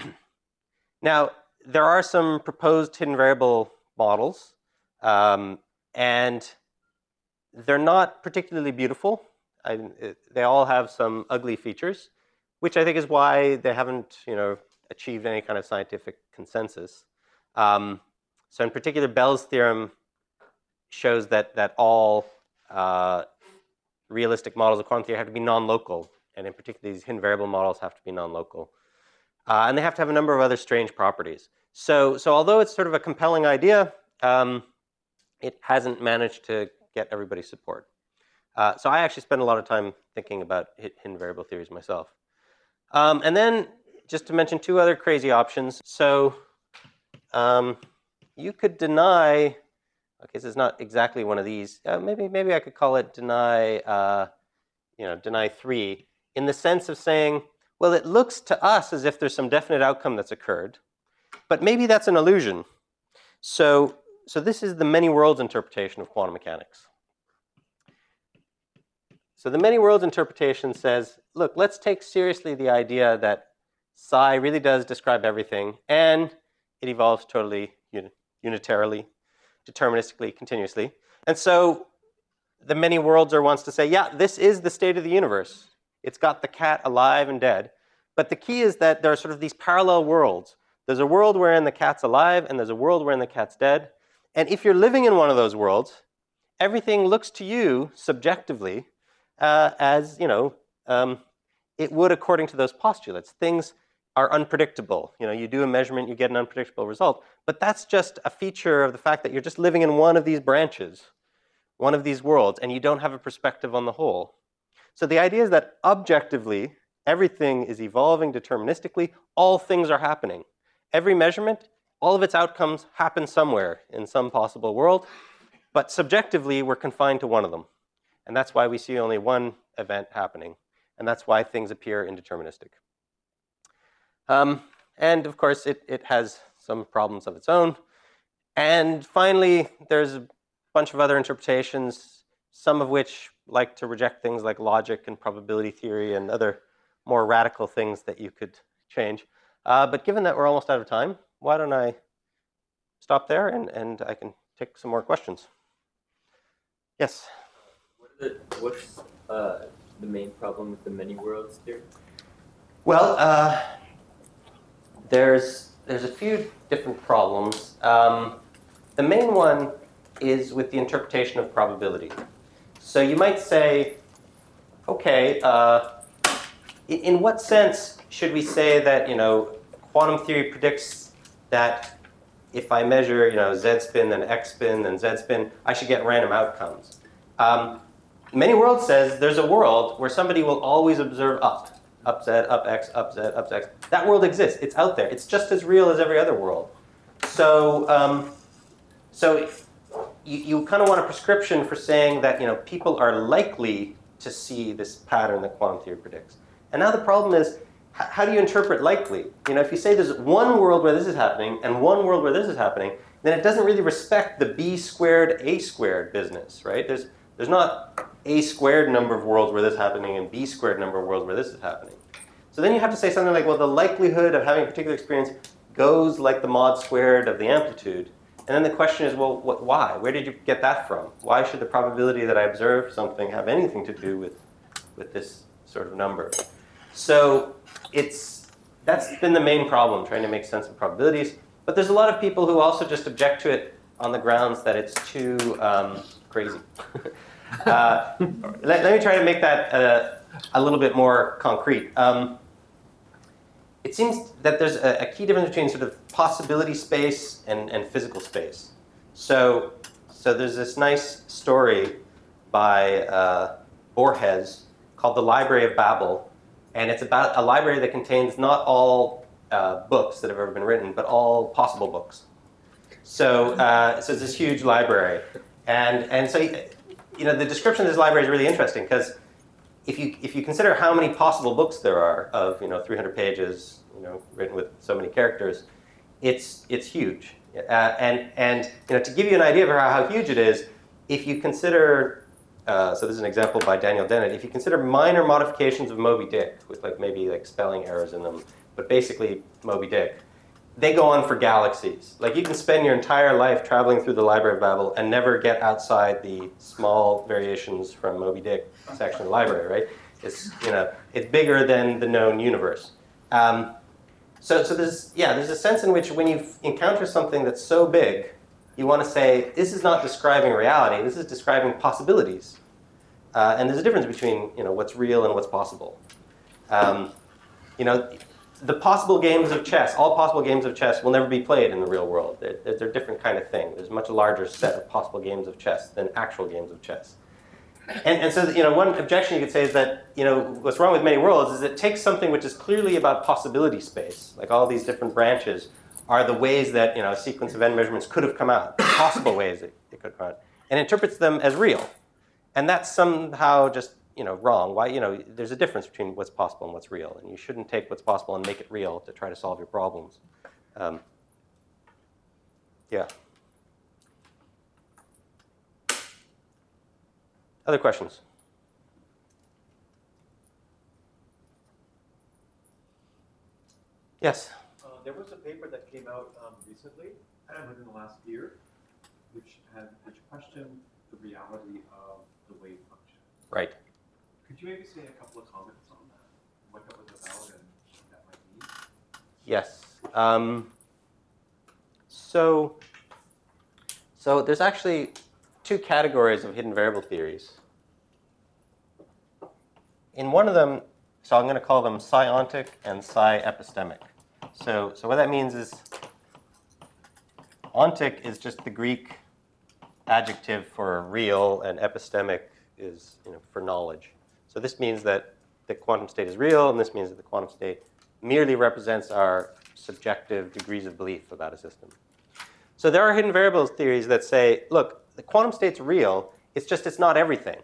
now, there are some proposed hidden variable models, um, and they're not particularly beautiful. I, it, they all have some ugly features, which I think is why they haven't, you know, achieved any kind of scientific consensus. Um, so in particular, Bell's theorem shows that, that all uh, realistic models of quantum theory have to be non-local, and in particular, these hidden variable models have to be non-local. Uh, and they have to have a number of other strange properties. So, so although it's sort of a compelling idea, um, it hasn't managed to get everybody's support. Uh, so I actually spend a lot of time thinking about hidden variable theories myself. Um, and then just to mention two other crazy options. So um, you could deny, okay, this is not exactly one of these. Uh, maybe, maybe I could call it deny, uh, you know, deny three, in the sense of saying, well, it looks to us as if there's some definite outcome that's occurred, but maybe that's an illusion. So, so this is the many worlds interpretation of quantum mechanics. So the many worlds interpretation says, look, let's take seriously the idea that psi really does describe everything, and it evolves totally uni unitarily, deterministically, continuously. And so the many worldser wants to say, yeah, this is the state of the universe. It's got the cat alive and dead. But the key is that there are sort of these parallel worlds. There's a world wherein the cat's alive, and there's a world wherein the cat's dead. And if you're living in one of those worlds, everything looks to you subjectively uh, as, you know, um, it would according to those postulates. Things are unpredictable. You know, you do a measurement, you get an unpredictable result. But that's just a feature of the fact that you're just living in one of these branches, one of these worlds, and you don't have a perspective on the whole. So the idea is that objectively, everything is evolving deterministically. All things are happening. Every measurement, all of its outcomes happen somewhere in some possible world. But subjectively, we're confined to one of them. And that's why we see only one event happening. And that's why things appear indeterministic. Um, and of course, it, it has some problems of its own. And finally, there's a bunch of other interpretations, some of which like to reject things like logic and probability theory and other more radical things that you could change. Uh, but given that we're almost out of time, why don't I stop there and, and I can take some more questions. Yes? What are the, what's uh, the main problem with the many worlds theory? Well, uh, there's, there's a few different problems. Um, the main one is with the interpretation of probability. So you might say, okay, uh, in, in what sense should we say that, you know, quantum theory predicts that if I measure, you know, z spin, then x spin, then z spin, I should get random outcomes. Um, Many worlds says there's a world where somebody will always observe up, up z, up x, up z, up x. That world exists. It's out there. It's just as real as every other world. So, um, so you, you kind of want a prescription for saying that, you know, people are likely to see this pattern that quantum theory predicts. And now the problem is, how do you interpret likely? You know, if you say there's one world where this is happening and one world where this is happening, then it doesn't really respect the b squared, a squared business, right? There's, there's not a squared number of worlds where this is happening and b squared number of worlds where this is happening. So then you have to say something like, well, the likelihood of having a particular experience goes like the mod squared of the amplitude. And then the question is, well, what, why? Where did you get that from? Why should the probability that I observe something have anything to do with, with this sort of number? So it's, that's been the main problem, trying to make sense of probabilities. But there's a lot of people who also just object to it on the grounds that it's too um, crazy. uh, let, let me try to make that uh, a little bit more concrete. Um, it seems that there's a, a key difference between sort of possibility space and, and physical space. So, so there's this nice story by uh, Borges called The Library of Babel. And it's about a library that contains not all uh, books that have ever been written, but all possible books. So, uh, so it's this huge library. And, and so, you know, the description of this library is really interesting because if you, if you consider how many possible books there are of, you know, three hundred pages, you know, written with so many characters, it's, it's huge. Uh, and, and, you know, to give you an idea of how, how huge it is, if you consider, uh, so this is an example by Daniel Dennett, if you consider minor modifications of Moby Dick, with like maybe like spelling errors in them, but basically Moby Dick, they go on for galaxies. Like you can spend your entire life traveling through the Library of Babel and never get outside the small variations from Moby Dick section of the library, right? It's, you know, it's bigger than the known universe. Um, so, so there's, yeah, there's a sense in which when you encounter something that's so big, you want to say, this is not describing reality, this is describing possibilities. Uh, and there's a difference between, you know, what's real and what's possible. Um, you know, the possible games of chess, all possible games of chess will never be played in the real world. They're, they're a different kind of thing. There's a much larger set of possible games of chess than actual games of chess. And, and so, you know, one objection you could say is that, you know, what's wrong with many worlds is it takes something which is clearly about possibility space, like all these different branches are the ways that, you know, a sequence of n measurements could have come out, possible ways it, it could come out, and interprets them as real. And that's somehow just, you know, wrong. Why, you know, there's a difference between what's possible and what's real, and you shouldn't take what's possible and make it real to try to solve your problems. Um, yeah. Other questions? Yes? Uh, there was a paper that came out um, recently, within the last year, which had which questioned the reality of the wave function. Right. Could you maybe say a couple of comments on that? What that was about and what that might mean? Yes. Um, so, so there's actually two categories of hidden variable theories. In one of them, So I'm going to call them psi-ontic and psi-epistemic. So, so what that means is ontic is just the Greek adjective for real, and epistemic is, you know, for knowledge. So this means that the quantum state is real, and this means that the quantum state merely represents our subjective degrees of belief about a system. So there are hidden variables theories that say, look, the quantum state's real, it's just it's not everything.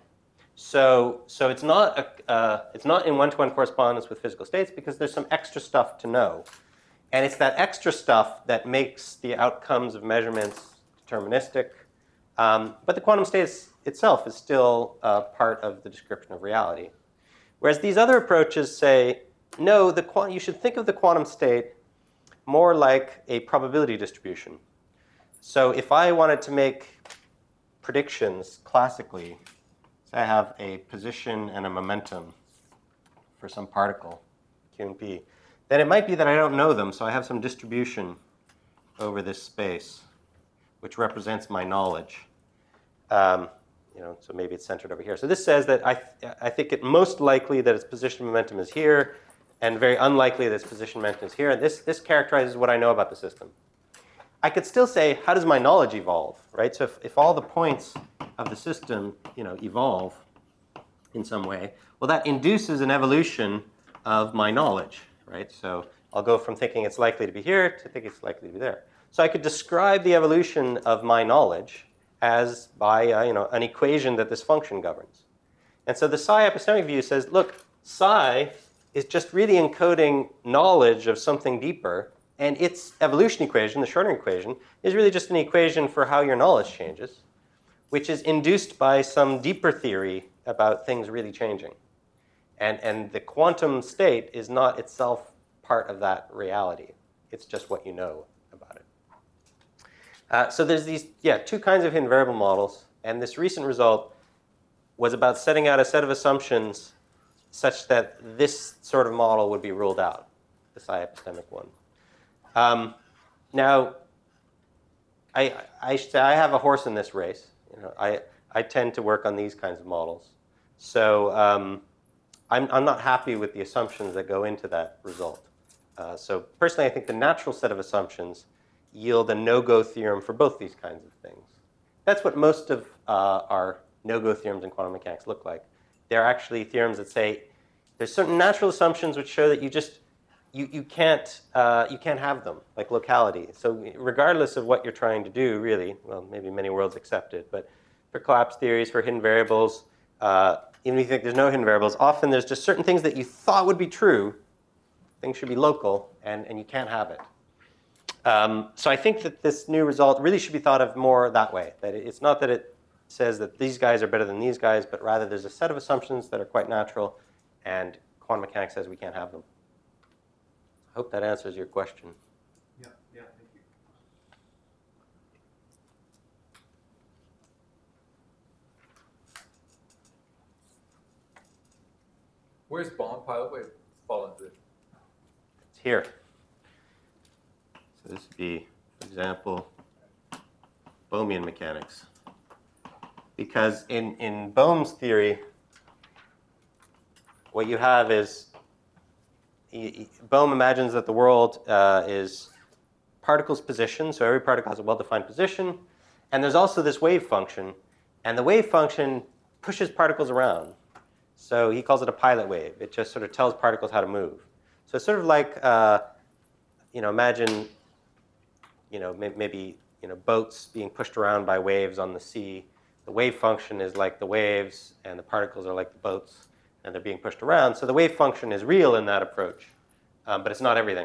So, so it's not a, uh, it's not in one-to-one correspondence with physical states because there's some extra stuff to know. And it's that extra stuff that makes the outcomes of measurements deterministic. Um, but the quantum state is, itself is still uh, part of the description of reality. Whereas these other approaches say, no, the you should think of the quantum state more like a probability distribution. So if I wanted to make predictions classically, say I have a position and a momentum for some particle, Q and P, then it might be that I don't know them, so I have some distribution over this space, which represents my knowledge. Um, you know, so maybe it's centered over here. So this says that I, th I think it most likely that its position momentum is here, and very unlikely that its position momentum is here. And this, this characterizes what I know about the system. I could still say, how does my knowledge evolve, right? So if, if all the points of the system, you know, evolve in some way, well, that induces an evolution of my knowledge, right? So I'll go from thinking it's likely to be here to thinking it's likely to be there. So I could describe the evolution of my knowledge as by uh, you know, an equation that this function governs. And so the psi-epistemic view says, look, psi is just really encoding knowledge of something deeper, and its evolution equation, the Schrodinger equation, is really just an equation for how your knowledge changes, which is induced by some deeper theory about things really changing. And, and the quantum state is not itself part of that reality. It's just what you know about it. Uh, so there's these, yeah, two kinds of hidden variable models. And this recent result was about setting out a set of assumptions such that this sort of model would be ruled out, the psi-epistemic one. Um, now, I, I, I have a horse in this race. You know, I, I tend to work on these kinds of models. So um, I'm, I'm not happy with the assumptions that go into that result. Uh, so personally, I think the natural set of assumptions yield a no-go theorem for both these kinds of things. That's what most of uh, our no-go theorems in quantum mechanics look like. They're actually theorems that say there's certain natural assumptions which show that you just you, you can't uh, you can't have them, like locality. So regardless of what you're trying to do, really, well, maybe many worlds accepted, but for collapse theories, for hidden variables, uh, even if you think there's no hidden variables, often there's just certain things that you thought would be true. Things should be local, and, and you can't have it. Um, so I think that this new result really should be thought of more that way. That it's not that it says that these guys are better than these guys, but rather there's a set of assumptions that are quite natural, and quantum mechanics says we can't have them. I hope that answers your question. Yeah, yeah, thank you. Where's bond pilot wave fall into this? It's here. So this would be, for example, Bohmian mechanics. Because in, in Bohm's theory, what you have is, he, he, Bohm imagines that the world uh, is particles' position, so every particle has a well-defined position, and there's also this wave function, and the wave function pushes particles around. So he calls it a pilot wave. It just sort of tells particles how to move. So it's sort of like, uh, you know, imagine, you know, may, maybe, you know, boats being pushed around by waves on the sea. The wave function is like the waves, and the particles are like the boats, and they're being pushed around. So the wave function is real in that approach, um, but it's not everything.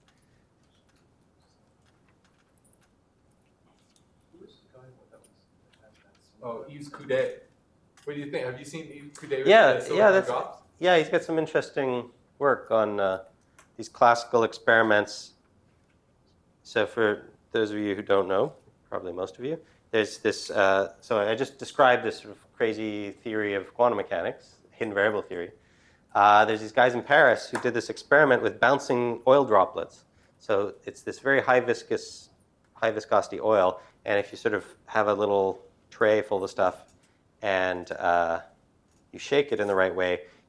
Oh, Yves Coudet. What do you think? Have you seen Yves Coudet? Yeah, with yeah, that's, yeah. He's got some interesting work on uh, these classical experiments. So for those of you who don't know, probably most of you, there's this. Uh, so I just described this sort of crazy theory of quantum mechanics, hidden variable theory. Uh, there's these guys in Paris who did this experiment with bouncing oil droplets. So it's this very high viscous, high viscosity oil, and if you sort of have a little tray full of stuff, and uh, you shake it in the right way,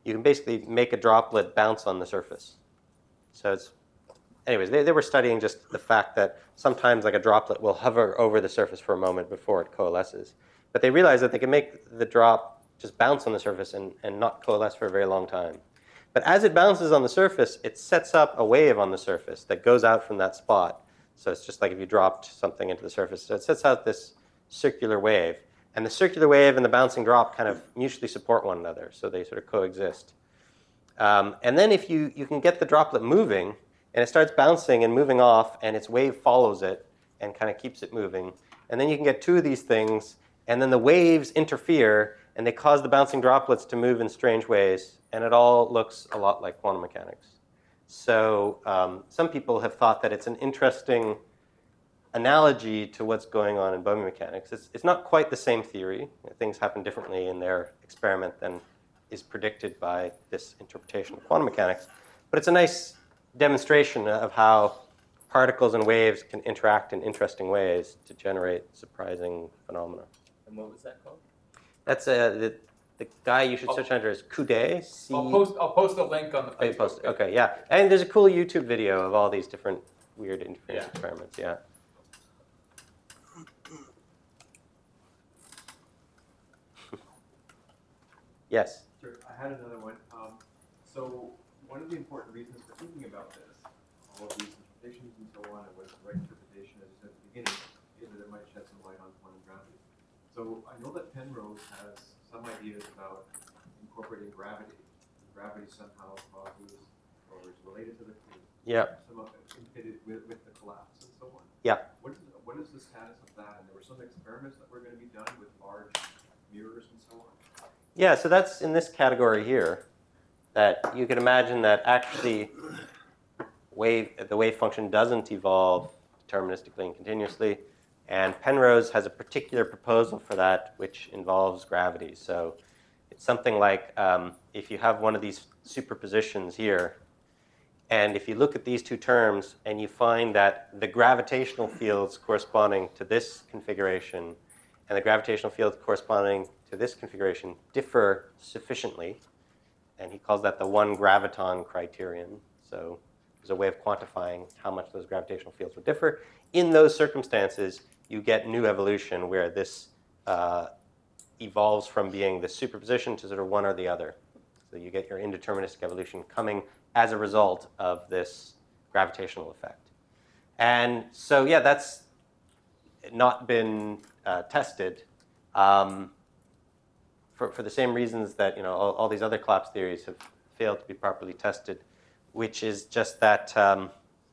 you can basically make a droplet bounce on the surface. So it's, anyways, they, they were studying just the fact that sometimes like a droplet will hover over the surface for a moment before it coalesces. But they realized that they can make the drop just bounce on the surface and, and not coalesce for a very long time. But as it bounces on the surface, it sets up a wave on the surface that goes out from that spot. So it's just like if you dropped something into the surface. So it sets out this circular wave. And the circular wave and the bouncing drop kind of mutually support one another. So they sort of coexist. Um, and then if you, you can get the droplet moving, and it starts bouncing and moving off, and its wave follows it and kind of keeps it moving. And then you can get two of these things, and then the waves interfere, and they cause the bouncing droplets to move in strange ways. And it all looks a lot like quantum mechanics. So um, some people have thought that it's an interesting analogy to what's going on in Bohm mechanics. It's, it's not quite the same theory. Things happen differently in their experiment than is predicted by this interpretation of quantum mechanics. But it's a nice demonstration of how particles and waves can interact in interesting ways to generate surprising phenomena. And what was that called? That's uh, the, the guy you should search under is Coudet. C I'll post, I'll post a link on the Oh, you Facebook post it. page. Okay, yeah. And there's a cool YouTube video of all these different weird interference Yeah. experiments, yeah. Yes? Sure, I had another one. Um, so one of the important reasons for thinking about this, all of these interpretations and so on, and what's the right interpretation, as you said at the beginning, is that it might shed some light on quantum gravity. So I know that Penrose has some ideas about incorporating gravity. Gravity somehow causes, or is related to the Yeah. some of it indicated with, with the collapse and so on. Yeah. What is what is the status of that? And there were some experiments that were going to be done with large mirrors and so on. Yeah, so that's in this category here, that you could imagine that actually wave, the wave function doesn't evolve deterministically and continuously. And Penrose has a particular proposal for that, which involves gravity. So it's something like um, if you have one of these superpositions here, and if you look at these two terms and you find that the gravitational fields corresponding to this configuration and the gravitational fields corresponding to this configuration differ sufficiently, and he calls that the one graviton criterion. So there's a way of quantifying how much those gravitational fields would differ. In those circumstances, you get new evolution where this uh, evolves from being the superposition to sort of one or the other. So you get your indeterministic evolution coming as a result of this gravitational effect. And so, yeah, that's not been uh, tested um, for, for the same reasons that, you know, all, all these other collapse theories have failed to be properly tested, which is just that um,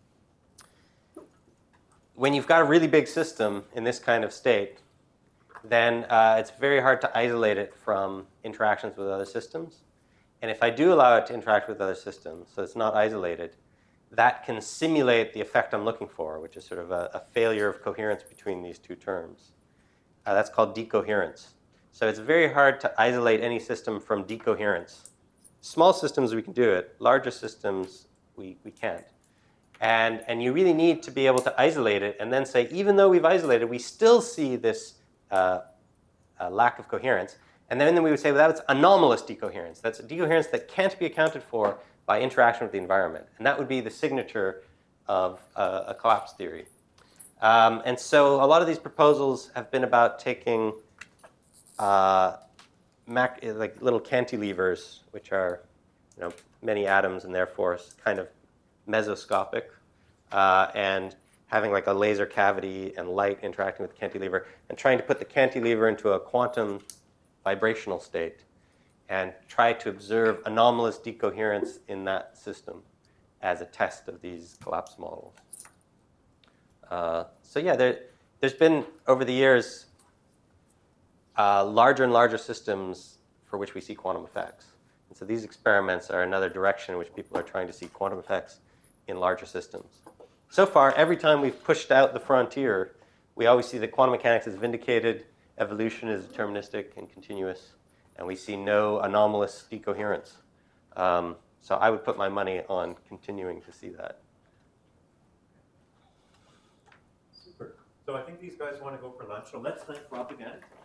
when you've got a really big system in this kind of state, then uh, it's very hard to isolate it from interactions with other systems. And if I do allow it to interact with other systems, so it's not isolated, that can simulate the effect I'm looking for, which is sort of a, a failure of coherence between these two terms. Uh, that's called decoherence. So it's very hard to isolate any system from decoherence. Small systems, we can do it. Larger systems, we, we can't. And, and you really need to be able to isolate it and then say, even though we've isolated, we still see this uh, uh, lack of coherence. And then we would say, well, that's anomalous decoherence. That's a decoherence that can't be accounted for by interaction with the environment. And that would be the signature of uh, a collapse theory. Um, and so a lot of these proposals have been about taking uh, mac like little cantilevers, which are, you know, many atoms and therefore kind of mesoscopic, uh, and having like a laser cavity and light interacting with the cantilever, and trying to put the cantilever into a quantum vibrational state and try to observe anomalous decoherence in that system as a test of these collapse models. Uh, so yeah, there, there's been, over the years, uh, larger and larger systems for which we see quantum effects. And so these experiments are another direction in which people are trying to see quantum effects in larger systems. So far, every time we've pushed out the frontier, we always see that quantum mechanics is vindicated, evolution is deterministic and continuous, and we see no anomalous decoherence. Um, so I would put my money on continuing to see that. Super. So I think these guys want to go for lunch, so let's thank Rob again.